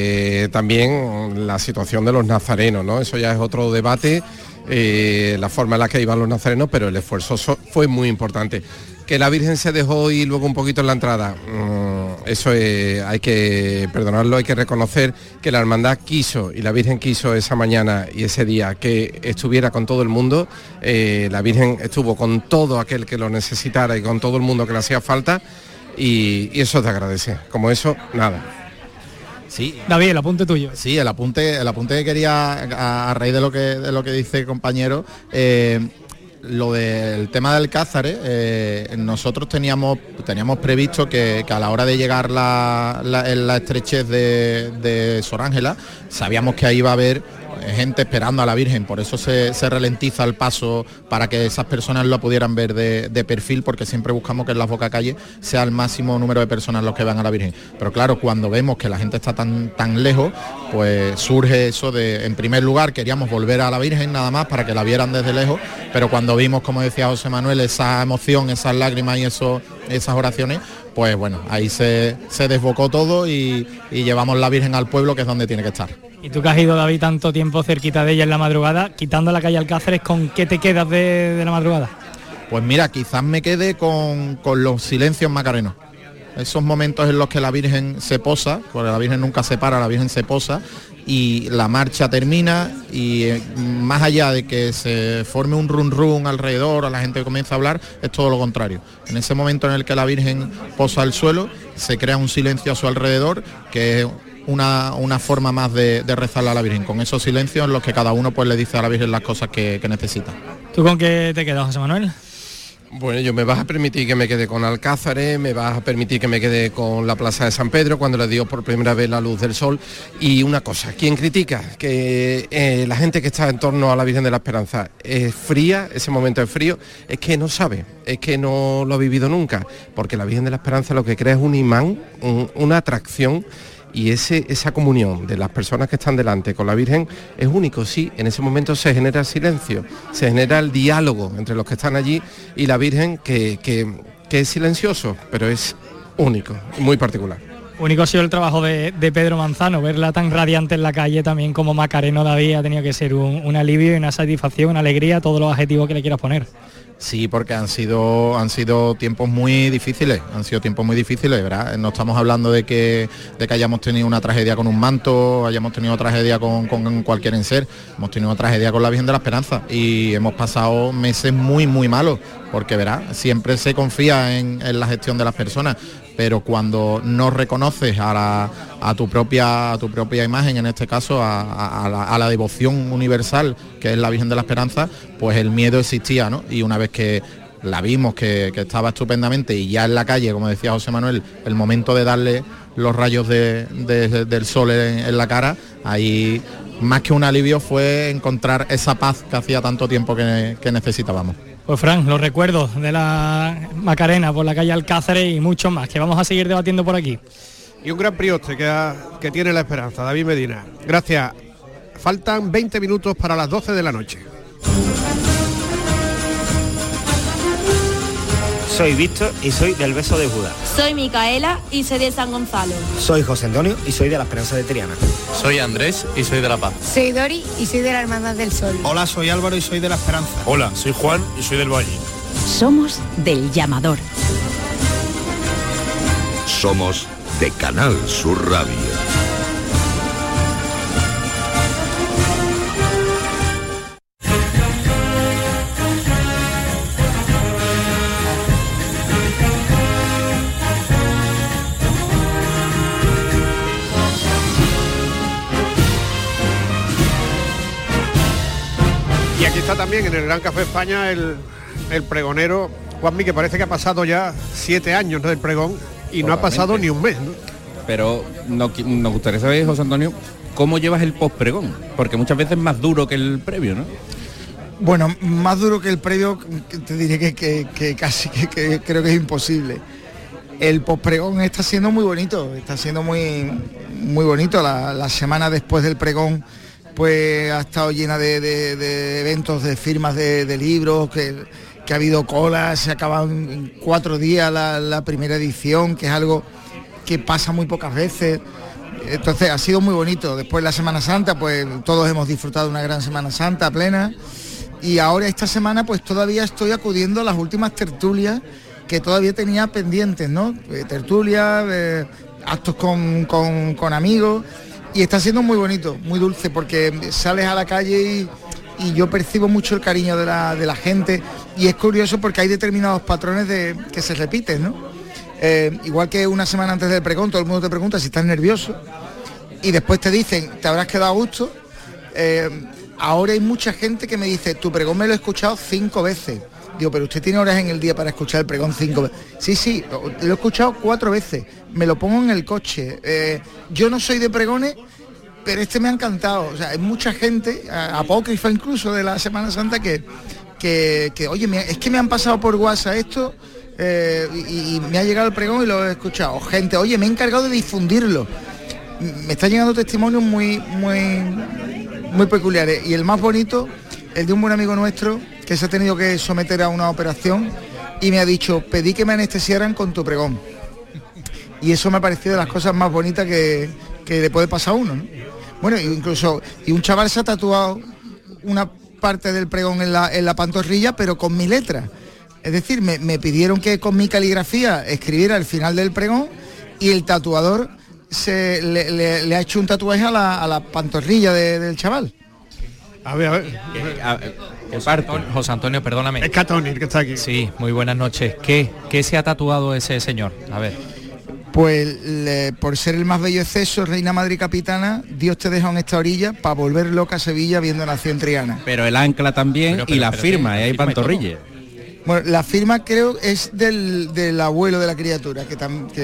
también la situación de los nazarenos, ¿no? Eso ya es otro debate, la forma en la que iban los nazarenos, pero el esfuerzo fue muy importante. Que la Virgen se dejó ir luego un poquito en la entrada, eso hay que perdonarlo, hay que reconocer que la hermandad quiso y la Virgen quiso esa mañana y ese día que estuviera con todo el mundo. La Virgen estuvo con todo aquel que lo necesitara y con todo el mundo que le hacía falta, y eso te agradece. Como eso, nada. Sí, David, el apunte tuyo. Sí, el apunte que quería, a raíz de lo que dice el compañero, lo del tema del Alcázares, nosotros teníamos previsto que a la hora de llegar la estrechez de Sor Ángela, sabíamos que ahí iba a haber gente esperando a la Virgen, por eso se ralentiza el paso, para que esas personas lo pudieran ver de perfil, porque siempre buscamos que en las bocacalles sea el máximo número de personas los que van a la Virgen. Pero claro, cuando vemos que la gente está tan lejos, pues surge eso de, en primer lugar, queríamos volver a la Virgen nada más para que la vieran desde lejos, pero cuando vimos, como decía José Manuel, esa emoción, esas lágrimas y esas oraciones, pues bueno, ahí se desbocó todo y llevamos la Virgen al pueblo, que es donde tiene que estar. Y tú que has ido, David, tanto tiempo cerquita de ella en la madrugada, quitando la calle Alcázares, ¿con qué te quedas de la madrugada? Pues mira, quizás me quede con los silencios macarenos. Esos momentos en los que la Virgen se posa, porque la Virgen nunca se para, la Virgen se posa, y la marcha termina, y más allá de que se forme un run run alrededor o la gente comienza a hablar, es todo lo contrario. En ese momento en el que la Virgen posa al suelo, se crea un silencio a su alrededor, que es una forma más de rezarle a la Virgen, con esos silencios en los que cada uno pues le dice a la Virgen las cosas que necesita. ¿Tú con qué te quedas, José Manuel? Bueno, yo me vas a permitir que me quede con Alcázares, me vas a permitir que me quede con la Plaza de San Pedro, cuando le dio por primera vez la luz del sol. Y una cosa, quien critica que la gente que está en torno a la Virgen de la Esperanza es fría, ese momento es frío, es que no sabe, es que no lo ha vivido nunca, porque la Virgen de la Esperanza lo que crea es un imán, una atracción, y esa comunión de las personas que están delante con la Virgen es único. Sí, en ese momento se genera el silencio, se genera el diálogo entre los que están allí y la Virgen, que es silencioso, pero es único, muy particular. Único ha sido el trabajo de Pedro Manzano, verla tan radiante en la calle también como Macareno. David, ha tenido que ser un alivio y una satisfacción, una alegría, todos los adjetivos que le quieras poner. Sí, porque han sido tiempos muy difíciles, ¿verdad? No estamos hablando de que hayamos tenido una tragedia con un manto, hayamos tenido tragedia con cualquier enser, hemos tenido una tragedia con la Virgen de la Esperanza, y hemos pasado meses muy malos, porque verá, siempre se confía en la gestión de las personas, pero cuando no reconoces a tu propia imagen, en este caso a la devoción universal que es la Virgen de la Esperanza, pues el miedo existía, ¿no? Y una vez que la vimos que estaba estupendamente, y ya en la calle, como decía José Manuel, el momento de darle los rayos del sol en la cara, ahí más que un alivio fue encontrar esa paz que hacía tanto tiempo que necesitábamos. Pues Fran, los recuerdos de la Macarena por la calle Alcázares y mucho más, que vamos a seguir debatiendo por aquí. Y un gran prioste que tiene la Esperanza, David Medina. Gracias. Faltan 20 minutos para las 12 de la noche. Soy Víctor y soy del Beso de Judas. Soy Micaela y soy de San Gonzalo. Soy José Antonio y soy de la Esperanza de Triana. Soy Andrés y soy de La Paz. Soy Dori y soy de la Hermandad del Sol. Hola, soy Álvaro y soy de la Esperanza. Hola, soy Juan y soy del Valle. Somos del Llamador. Somos de Canal Sur Radio. Y aquí está también en el Gran Café España el pregonero Juanmi, que parece que ha pasado ya 7 años, ¿no?, del pregón, y no ha pasado ni un mes, ¿no? Pero nos gustaría saber, José Antonio, ¿cómo llevas el post-pregón? Porque muchas veces es más duro que el previo, ¿no? Bueno, más duro que el previo, te diré que casi que creo que es imposible. El post-pregón está siendo muy bonito, está siendo muy bonito. La semana después del pregón pues ha estado llena de eventos, de firmas de libros, que ha habido colas, se ha acabado en 4 días la primera edición, que es algo que pasa muy pocas veces. Entonces ha sido muy bonito. Después la Semana Santa, pues todos hemos disfrutado de una gran Semana Santa plena. Y ahora esta semana pues todavía estoy acudiendo a las últimas tertulias que todavía tenía pendientes, ¿no? Tertulias, actos con amigos. Y está siendo muy bonito, muy dulce, porque sales a la calle y yo percibo mucho el cariño de la gente, y es curioso porque hay determinados patrones que se repiten, ¿no? Igual que una semana antes del pregón todo el mundo te pregunta si estás nervioso y después te dicen, ¿te habrás quedado a gusto? Ahora hay mucha gente que me dice, tu pregón me lo he escuchado 5 veces. Digo, pero usted tiene horas en el día para escuchar el pregón 5 veces. Sí, lo he escuchado 4 veces, me lo pongo en el coche. Yo no soy de pregones, pero este me ha encantado. O sea, hay mucha gente, apócrifa incluso de la Semana Santa, que oye, es que me han pasado por WhatsApp esto y me ha llegado el pregón y lo he escuchado. Gente, oye, me he encargado de difundirlo. Me está llegando testimonios muy peculiares. Y el más bonito, el de un buen amigo nuestro, que se ha tenido que someter a una operación y me ha dicho, pedí que me anestesiaran con tu pregón. Y eso me ha parecido de las cosas más bonitas que le puede pasar a uno, ¿no? Bueno, incluso, y un chaval se ha tatuado una parte del pregón en la pantorrilla, pero con mi letra. Es decir, me pidieron que con mi caligrafía escribiera el final del pregón, y el tatuador le ha hecho un tatuaje a la pantorrilla del chaval. A ver. José Antonio, perdóname. Es Catoni, que está aquí. Sí, muy buenas noches. ¿Qué se ha tatuado ese señor? A ver. Pues por ser el más bello exceso, reina, madre y capitana, Dios te deja en esta orilla para volver loca a Sevilla viendo nació en Triana. Pero el ancla también y la firma, hay pantorrilla. Bueno, la firma creo es del abuelo de la criatura, que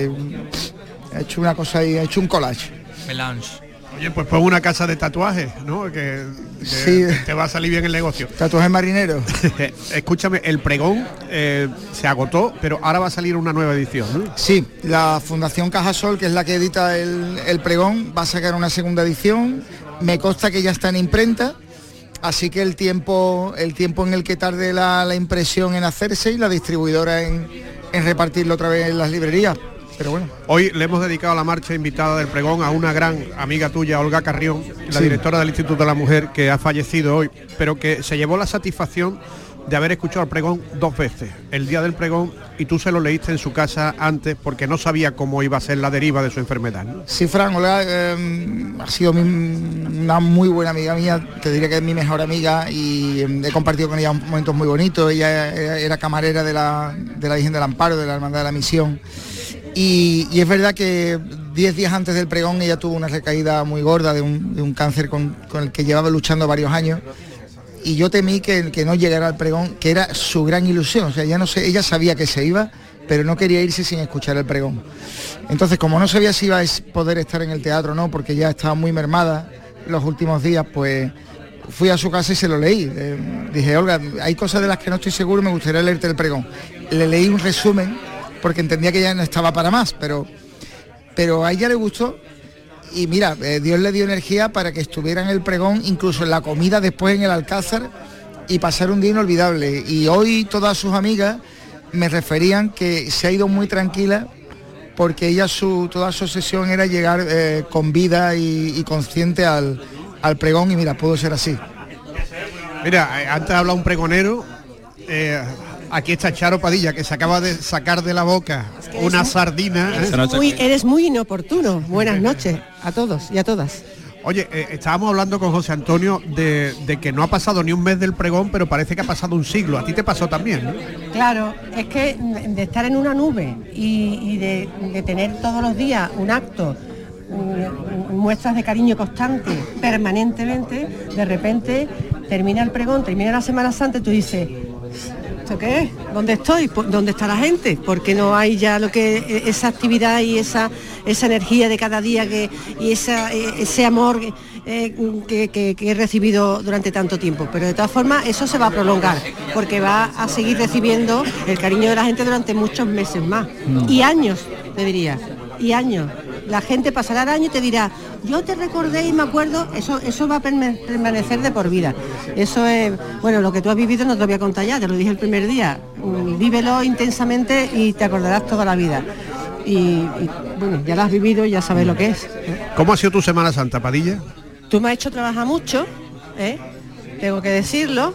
ha hecho una cosa ahí, ha hecho un collage. Melange. Oye, pues pon una casa de tatuajes, ¿no? Que sí, te va a salir bien el negocio. Tatuajes marineros. Escúchame, el pregón se agotó, pero ahora va a salir una nueva edición, ¿no? Sí, la Fundación Cajasol, que es la que edita el pregón, va a sacar una segunda edición. Me consta que ya está en imprenta, así que el tiempo en el que tarde la impresión en hacerse y la distribuidora en repartirlo otra vez en las librerías. Pero bueno. Hoy le hemos dedicado la marcha invitada del pregón a una gran amiga tuya, Olga Carrión, la directora del Instituto de la Mujer, que ha fallecido hoy, pero que se llevó la satisfacción de haber escuchado el pregón 2 veces, el día del pregón, y tú se lo leíste en su casa antes porque no sabía cómo iba a ser la deriva de su enfermedad, ¿no? Sí, Fran, Olga ha sido una muy buena amiga mía, te diría que es mi mejor amiga, y he compartido con ella momentos muy bonitos. Ella era camarera de la Virgen del Amparo, de la Hermandad de la Misión. Y es verdad que 10 días antes del pregón ella tuvo una recaída muy gorda de un cáncer con el que llevaba luchando varios años, y yo temí que no llegara al pregón, que era su gran ilusión. O sea, ella sabía que se iba, pero no quería irse sin escuchar el pregón. Entonces, como no sabía si iba a poder estar en el teatro o no, porque ya estaba muy mermada los últimos días, pues fui a su casa y se lo leí. Dije, Olga, hay cosas de las que no estoy seguro, me gustaría leerte el pregón. Le leí un resumen, porque entendía que ya no estaba para más, pero a ella le gustó, y mira, Dios le dio energía para que estuviera en el pregón, incluso en la comida después en el Alcázar, y pasar un día inolvidable. Y hoy todas sus amigas me referían que se ha ido muy tranquila porque ella toda su obsesión era llegar con vida y consciente al pregón, y mira, pudo ser así. Mira, antes habla un pregonero, aquí está Charo Padilla, que se acaba de sacar de la boca una sardina. Eres muy inoportuno. Buenas noches a todos y a todas. Oye, estábamos hablando con José Antonio de que no ha pasado ni un mes del pregón, pero parece que ha pasado un siglo. A ti te pasó también, ¿no? Claro, es que de estar en una nube y de tener todos los días un acto, muestras de cariño constante, permanentemente, de repente termina el pregón, termina la Semana Santa y tú dices, ¿esto qué es? ¿Dónde estoy? ¿Dónde está la gente? Porque no hay ya lo que esa actividad y esa energía de cada día y ese amor que he recibido durante tanto tiempo. Pero de todas formas eso se va a prolongar, porque va a seguir recibiendo el cariño de la gente durante muchos meses más. Y años, te diría, y años. La gente pasará el año y te dirá, yo te recordé y me acuerdo, eso va a permanecer de por vida. Eso es, bueno, lo que tú has vivido no te lo voy a contar ya, te lo dije el primer día. Vívelo intensamente y te acordarás toda la vida. Y bueno, ya lo has vivido y ya sabes lo que es. ¿Cómo ha sido tu Semana Santa, Padilla? Tú me has hecho trabajar mucho, tengo que decirlo.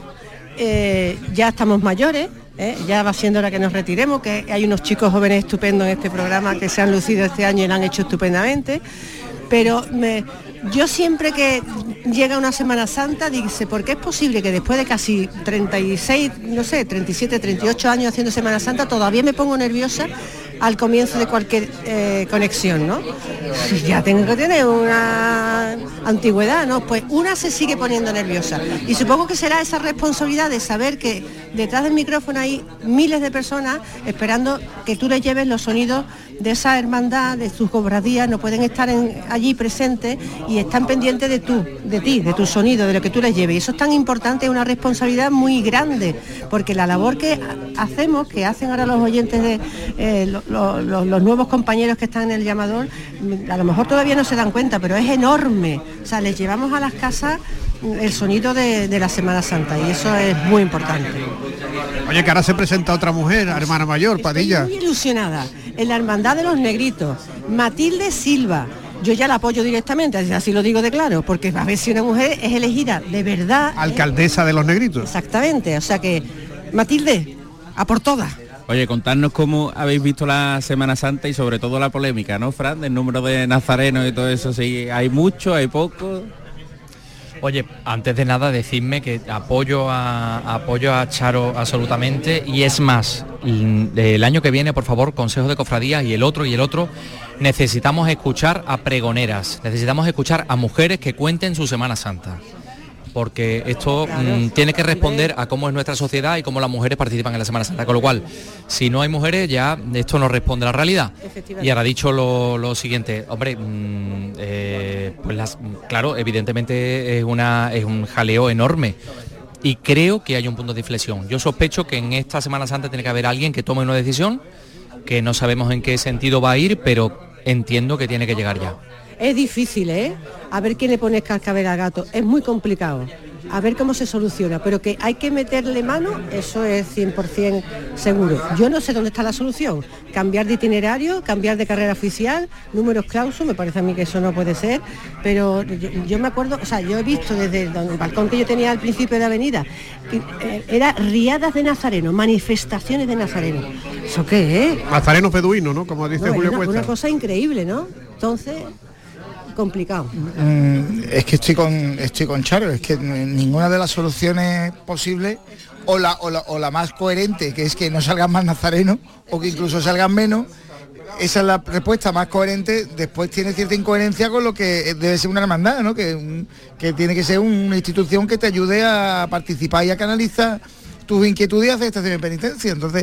Ya estamos mayores. Ya va siendo hora que nos retiremos, que hay unos chicos jóvenes estupendos en este programa que se han lucido este año y lo han hecho estupendamente, pero yo siempre que llega una Semana Santa dice, ¿por qué es posible que después de casi 36, no sé, 37, 38 años haciendo Semana Santa todavía me pongo nerviosa al comienzo de cualquier conexión, ¿no? Ya tengo que tener una antigüedad, ¿no? Pues una se sigue poniendo nerviosa. Y supongo que será esa responsabilidad de saber que detrás del micrófono hay miles de personas esperando que tú les lleves los sonidos de esa hermandad, de sus cofradías, no pueden estar allí presentes y están pendientes de ti, de tu sonido, de lo que tú les lleves. Y eso es tan importante, es una responsabilidad muy grande, porque la labor que hacemos, que hacen ahora los oyentes de los nuevos compañeros que están en el llamador, a lo mejor todavía no se dan cuenta, pero es enorme. O sea, les llevamos a las casas el sonido de la Semana Santa y eso es muy importante. Oye, que ahora se presenta otra mujer, hermana mayor, Padilla. Estoy muy ilusionada, en la Hermandad de los Negritos, Matilde Silva. Yo ya la apoyo directamente, así lo digo de claro, porque a ver si una mujer es elegida de verdad. Alcaldesa de los Negritos. Exactamente, o sea que, Matilde, a por todas. Oye, contadnos cómo habéis visto la Semana Santa y sobre todo la polémica, ¿no, Fran? Del número de nazarenos y todo eso, ¿sí? ¿Hay mucho, hay poco? Oye, antes de nada decidme que apoyo a Charo absolutamente, y es más, el año que viene, por favor, Consejo de Cofradías y el otro, necesitamos escuchar a pregoneras, necesitamos escuchar a mujeres que cuenten su Semana Santa. Porque esto tiene que responder a cómo es nuestra sociedad y cómo las mujeres participan en la Semana Santa. Con lo cual, si no hay mujeres, ya esto no responde a la realidad. Y ahora dicho lo siguiente, hombre, claro, evidentemente es un jaleo enorme. Y creo que hay un punto de inflexión. Yo sospecho que en esta Semana Santa tiene que haber alguien que tome una decisión, que no sabemos en qué sentido va a ir, pero entiendo que tiene que llegar ya. Es difícil, a ver quién le pone cascabel al gato, es muy complicado, a ver cómo se soluciona, pero que hay que meterle mano, eso es 100% seguro. Yo no sé dónde está la solución, cambiar de itinerario, cambiar de carrera oficial, números clausus, me parece a mí que eso no puede ser, pero yo me acuerdo, o sea, yo he visto desde el balcón que yo tenía al principio de la avenida, era riadas de nazarenos, manifestaciones de nazarenos. ¿Eso qué es? Nazarenos beduinos, ¿no? Como dice Julio Cuesta. Una cosa increíble, ¿no? Entonces, complicado. Es que estoy con Charo, es que ninguna de las soluciones posibles o la más coherente, que es que no salgan más nazarenos o que incluso salgan menos, esa es la respuesta más coherente. Después tiene cierta incoherencia con lo que debe ser una hermandad, ¿no? Que tiene que ser una institución que te ayude a participar y a canalizar tus inquietudes y hacer estación de penitencia. Entonces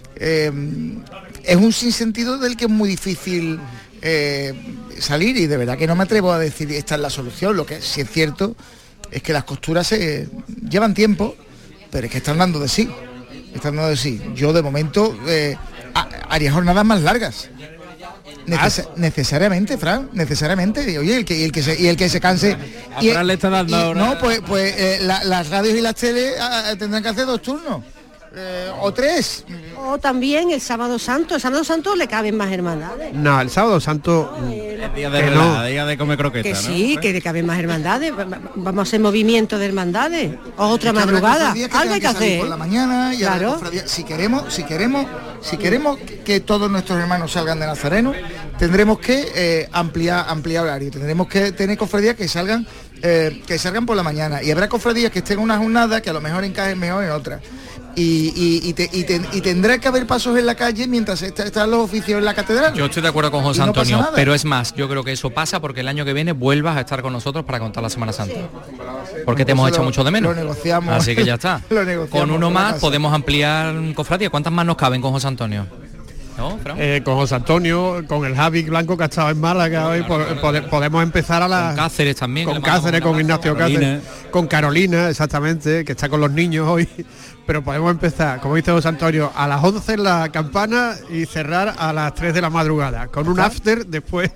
es un sinsentido del que es muy difícil salir, y de verdad que no me atrevo a decir esta es la solución. Lo que sí es cierto es que las costuras se llevan tiempo, pero es que están dando de sí. Yo de momento haría jornadas más largas. Necesariamente, Fran, necesariamente. Oye, el que se canse. Y Fran le está dando ahora. No, pues las radios y las teles tendrán que hacer 2 turnos. O 3, O también el Sábado Santo. El Sábado Santo le caben más hermandades. No, el Sábado Santo... El día de relajada, día de comer croqueta, que ¿no? sí, que le caben más hermandades. Vamos a hacer movimiento de hermandades. Otra madrugada. Algo hay que hacer. Por la mañana y claro. a la cofradía. Si queremos que todos nuestros hermanos salgan de Nazareno, tendremos que ampliar horario. Tendremos que tener cofradías que salgan por la mañana. Y habrá cofradías que estén en una jornada que a lo mejor encajen mejor en otra. Y tendrá que haber pasos en la calle mientras están los oficios en la catedral. Yo estoy de acuerdo con José Antonio, pero es más, yo creo que eso pasa porque el año que viene vuelvas a estar con nosotros para contar la Semana Santa. Porque te hemos echado mucho de menos. Lo negociamos. Así que ya está. Con uno más podemos ampliar cofradía. ¿Cuántas más nos caben con José Antonio? ¿No, con José Antonio, con el Javi Blanco que ha estado en Málaga hoy, podemos empezar a la... Con Cáceres también. Con Cáceres, con Ignacio Cáceres, con Carolina, exactamente, que está con los niños hoy. Pero podemos empezar, como dice José Antonio, a las 11 en la campana y cerrar a las 3 de la madrugada, con un after después.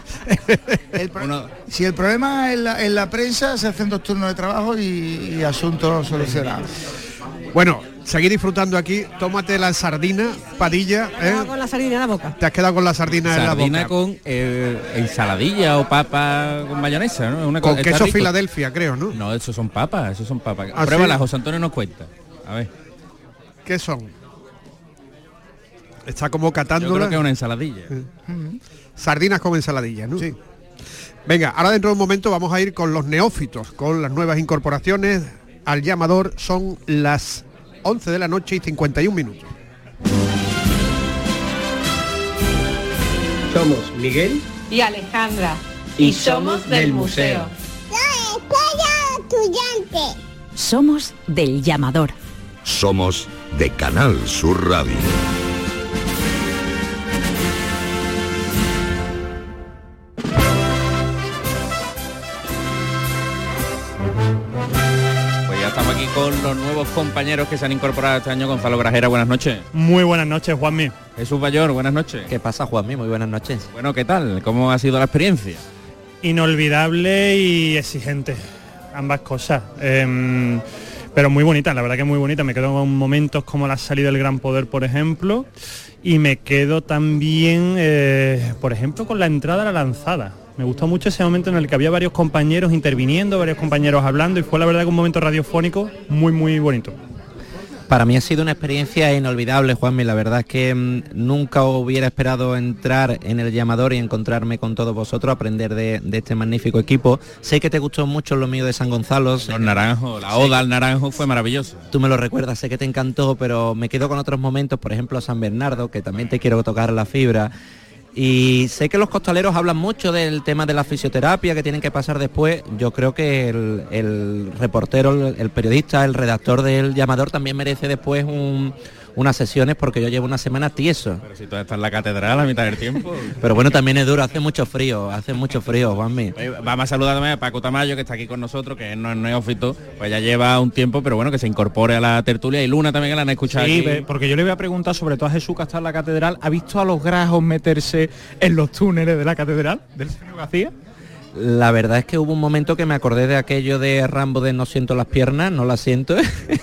Si el problema es en la prensa, se hacen 2 turnos de trabajo y asuntos solucionados. Bueno, seguir disfrutando aquí, tómate la sardina, Padilla. Con la sardina en la boca. Te has quedado con la sardina en la boca. Sardina con ensaladilla o papa con mayonesa, ¿no? Con queso Filadelfia, creo, ¿no? No, esos son papas. ¿Ah, pruébala, sí? José Antonio nos cuenta. A ver. ¿Qué son? Está como catándola. Yo creo que es una ensaladilla. Sardinas con ensaladilla, ¿no? Sí. Venga, ahora dentro de un momento vamos a ir con los neófitos, con las nuevas incorporaciones al llamador. Son las 11 de la noche y 51 minutos. Somos Miguel y Alejandra. Y somos del museo. Estudiante. Somos del llamador. Somos de Canal Sur Radio. Pues ya estamos aquí con los nuevos compañeros que se han incorporado este año. Gonzalo Grajera, buenas noches. Muy buenas noches, Juanmi. Jesús Bayor, buenas noches. ¿Qué pasa, Juanmi? Muy buenas noches. Bueno, ¿qué tal? ¿Cómo ha sido la experiencia? Inolvidable y exigente, ambas cosas. Pero muy bonita, la verdad que muy bonita. Me quedo con momentos como la salida del Gran Poder, por ejemplo, y me quedo también, por ejemplo, con la entrada a la lanzada. Me gustó mucho ese momento en el que había varios compañeros interviniendo, varios compañeros hablando, y fue la verdad que un momento radiofónico muy, muy bonito. Para mí ha sido una experiencia inolvidable, Juanmi. La verdad es que nunca hubiera esperado entrar en el llamador y encontrarme con todos vosotros, aprender de este magnífico equipo. Sé que te gustó mucho lo mío de San Gonzalo. Los naranjos, la oda al naranjo fue maravillosa. Tú me lo recuerdas, sé que te encantó, pero me quedo con otros momentos, por ejemplo San Bernardo, que también te quiero tocar la fibra. Y sé que los costaleros hablan mucho del tema de la fisioterapia que tienen que pasar después. Yo creo que el reportero, el periodista, el redactor del llamador también merece después unas sesiones, porque yo llevo una semana tieso. Pero si tú estás en la catedral a mitad del tiempo. Pero bueno, también es duro, hace mucho frío, Juanmi. Vamos a saludar también a Paco Tamayo, que está aquí con nosotros, que no es neófito, pues ya lleva un tiempo, pero bueno, que se incorpore a la tertulia, y Luna también, que la han escuchado. Sí, aquí. Porque yo le voy a preguntar sobre todo a Jesús, que está en la catedral. ¿Ha visto a los grajos meterse en los túneles de la catedral, del señor García? La verdad es que hubo un momento que me acordé de aquello de Rambo de no siento las piernas, no las siento.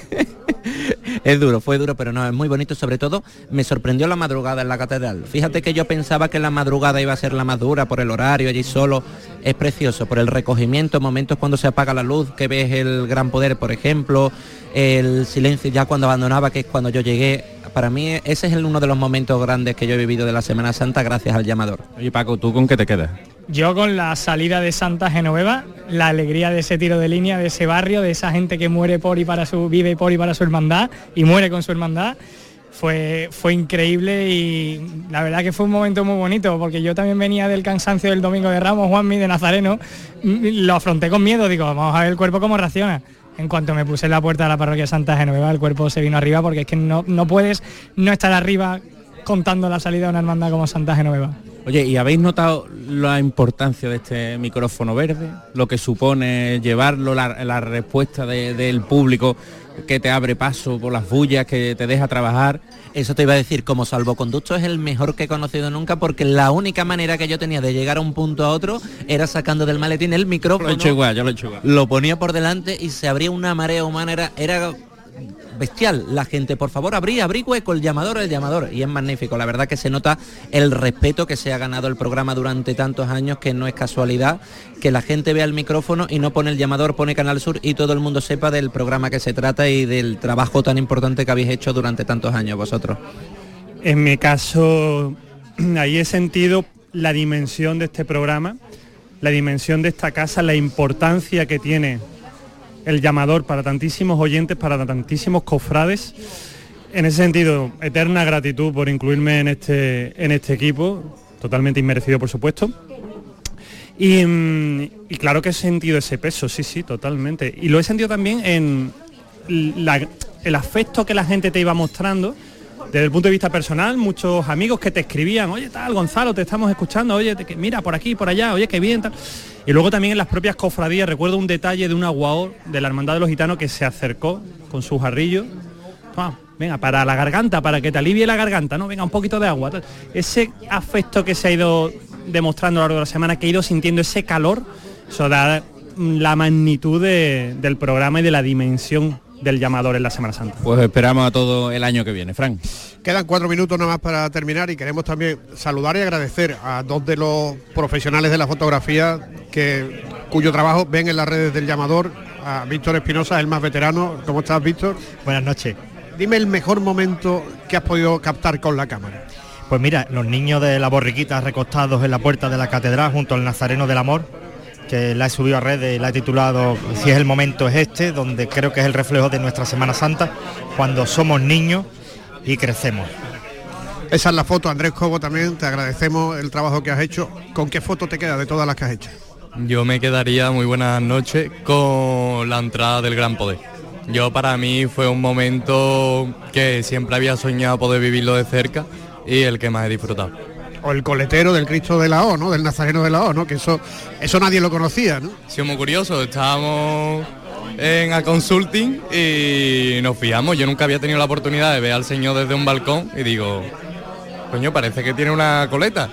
Es duro, fue duro, pero no, es muy bonito. Sobre todo me sorprendió la madrugada en la catedral. Fíjate que yo pensaba que la madrugada iba a ser la más dura por el horario allí solo. Es precioso, por el recogimiento, momentos cuando se apaga la luz, que ves el Gran Poder, por ejemplo, el silencio ya cuando abandonaba, que es cuando yo llegué. Para mí ese es uno de los momentos grandes que yo he vivido de la Semana Santa gracias al llamador. Oye, Paco, ¿tú con qué te quedas? Yo con la salida de Santa Genoveva, la alegría de ese tiro de línea, de ese barrio, de esa gente que muere vive por y para su hermandad y muere con su hermandad. Fue increíble, y la verdad que fue un momento muy bonito, porque yo también venía del cansancio del Domingo de Ramos, Juanmi, de Nazareno. Lo afronté con miedo, digo, vamos a ver el cuerpo cómo reacciona. En cuanto me puse en la puerta de la parroquia Santa Genoveva, el cuerpo se vino arriba, porque es que no puedes no estar arriba contando la salida de una hermandad como Santa Genoveva. Oye, ¿y habéis notado la importancia de este micrófono verde? Lo que supone llevarlo, la respuesta del público, que te abre paso por las bullas, que te deja trabajar. Eso te iba a decir, como salvoconducto es el mejor que he conocido nunca, porque la única manera que yo tenía de llegar a un punto a otro era sacando del maletín el micrófono. Lo he hecho igual, yo lo he hecho igual. Lo ponía por delante y se abría una marea humana, era bestial. La gente, por favor, abrí hueco, el llamador, y es magnífico. La verdad que se nota el respeto que se ha ganado el programa durante tantos años, que no es casualidad que la gente vea el micrófono y no pone el llamador, pone Canal Sur y todo el mundo sepa del programa que se trata y del trabajo tan importante que habéis hecho durante tantos años vosotros. En mi caso, ahí he sentido la dimensión de este programa, la dimensión de esta casa, la importancia que tiene el llamador para tantísimos oyentes, para tantísimos cofrades. En ese sentido, eterna gratitud por incluirme en este equipo, totalmente inmerecido, por supuesto. Y claro que he sentido ese peso, sí, totalmente. Y lo he sentido también en el afecto que la gente te iba mostrando, desde el punto de vista personal, muchos amigos que te escribían, oye, tal, Gonzalo, te estamos escuchando, oye, mira, por aquí, por allá, oye, qué bien, tal. Y luego también en las propias cofradías, recuerdo un detalle de un aguaor de la Hermandad de los Gitanos que se acercó con su jarrillo, venga, para la garganta, para que te alivie la garganta, ¿no? Venga, un poquito de agua. Tal. Ese afecto que se ha ido demostrando a lo largo de la semana, que he ido sintiendo ese calor, eso da la magnitud del programa y de la dimensión del llamador en la Semana Santa. Pues esperamos a todo el año que viene, Fran. Quedan 4 minutos nada más para terminar y queremos también saludar y agradecer a dos de los profesionales de la fotografía cuyo trabajo ven en las redes del llamador, a Víctor Espinosa, el más veterano. ¿Cómo estás, Víctor? Buenas noches. Dime el mejor momento que has podido captar con la cámara. Pues mira, los niños de la borriquita recostados en la puerta de la catedral junto al Nazareno del Amor, que la he subido a redes y la he titulado Si es el momento es este, donde creo que es el reflejo de nuestra Semana Santa, cuando somos niños y crecemos. Esa es la foto, Andrés Cobo, también te agradecemos el trabajo que has hecho. ¿Con qué foto te queda de todas las que has hecho? Yo me quedaría, muy buenas noches, con la entrada del Gran Poder. Para mí fue un momento que siempre había soñado poder vivirlo de cerca y el que más he disfrutado. O el coletero del Cristo de la O, ¿no? Del Nazareno de la O, ¿no? Que eso nadie lo conocía, ¿no? Sí, muy curioso, estábamos en A Consulting y nos fijamos. Yo nunca había tenido la oportunidad de ver al señor desde un balcón y digo, coño, parece que tiene una coleta,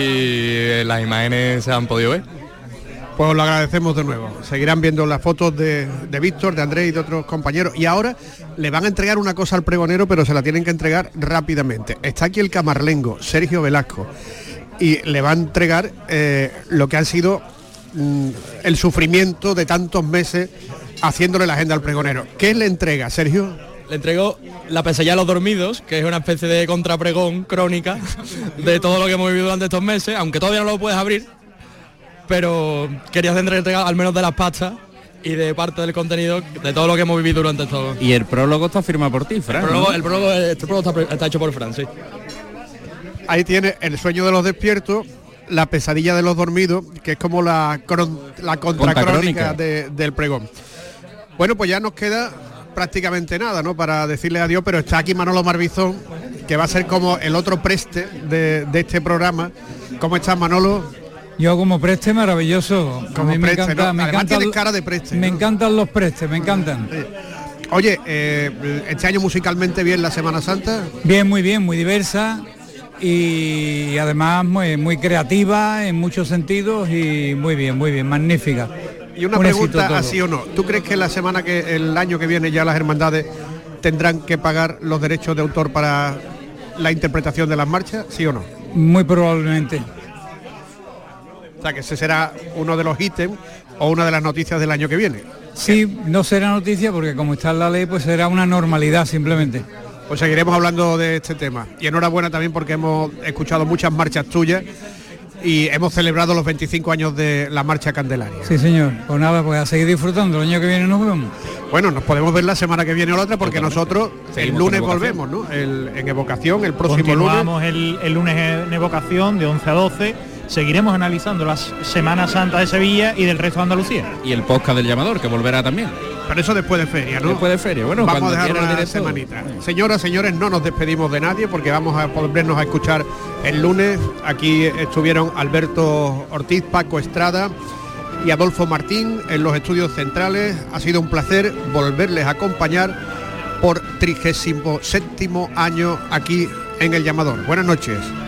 y las imágenes se han podido ver. Pues lo agradecemos de nuevo. Seguirán viendo las fotos de Víctor, de Andrés y de otros compañeros. Y ahora le van a entregar una cosa al pregonero, pero se la tienen que entregar rápidamente. Está aquí el camarlengo, Sergio Velasco, y le va a entregar lo que ha sido el sufrimiento de tantos meses haciéndole la agenda al pregonero. ¿Qué le entrega, Sergio? Le entrego la pesadilla de los dormidos, que es una especie de contrapregón crónica de todo lo que hemos vivido durante estos meses, aunque todavía no lo puedes abrir, pero quería entregar al menos de las pastas y de parte del contenido de todo lo que hemos vivido durante todo. Y el prólogo está firmado por ti, Fran. El prólogo está hecho por Fran, sí. Ahí tiene El sueño de los despiertos, La pesadilla de los dormidos, que es como la contracrónica del pregón. Bueno, pues ya nos queda prácticamente nada, ¿no?, para decirle adiós, pero está aquí Manolo Marbizón, que va a ser como el otro preste de este programa. ¿Cómo estás, Manolo? Yo como preste maravilloso. Como a mí preste, me encanta, ¿no? Además tienes cara de preste. Me ¿no? encantan los prestes, me encantan. Sí. Oye, este año musicalmente bien la Semana Santa. Bien, muy diversa y además muy creativa en muchos sentidos y muy bien, magnífica. Y una pregunta así o no. ¿Tú crees que el año que viene ya las hermandades tendrán que pagar los derechos de autor para la interpretación de las marchas, sí o no? Muy probablemente. O sea, que ese será uno de los ítems o una de las noticias del año que viene. Sí, no será noticia porque como está en la ley, pues será una normalidad simplemente. Pues seguiremos hablando de este tema. Y enhorabuena también porque hemos escuchado muchas marchas tuyas y hemos celebrado los 25 años de la Marcha Candelaria. Sí, señor. Pues nada, pues a seguir disfrutando. El año que viene nos vemos. Bueno, nos podemos ver la semana que viene o la otra porque nosotros el lunes volvemos, ¿no? En Evocación, el próximo lunes. Continuamos el lunes en Evocación de 11 a 12. Seguiremos analizando la Semana Santa de Sevilla y del resto de Andalucía. Y el podcast del llamador, que volverá también. Pero eso después de feria, ¿no? Después de feria, bueno, vamos a dejar una semanita. Señoras, señores, no nos despedimos de nadie porque vamos a volvernos a escuchar el lunes. Aquí estuvieron Alberto Ortiz, Paco Estrada y Adolfo Martín en los estudios centrales. Ha sido un placer volverles a acompañar por 37º año aquí en El Llamador. Buenas noches.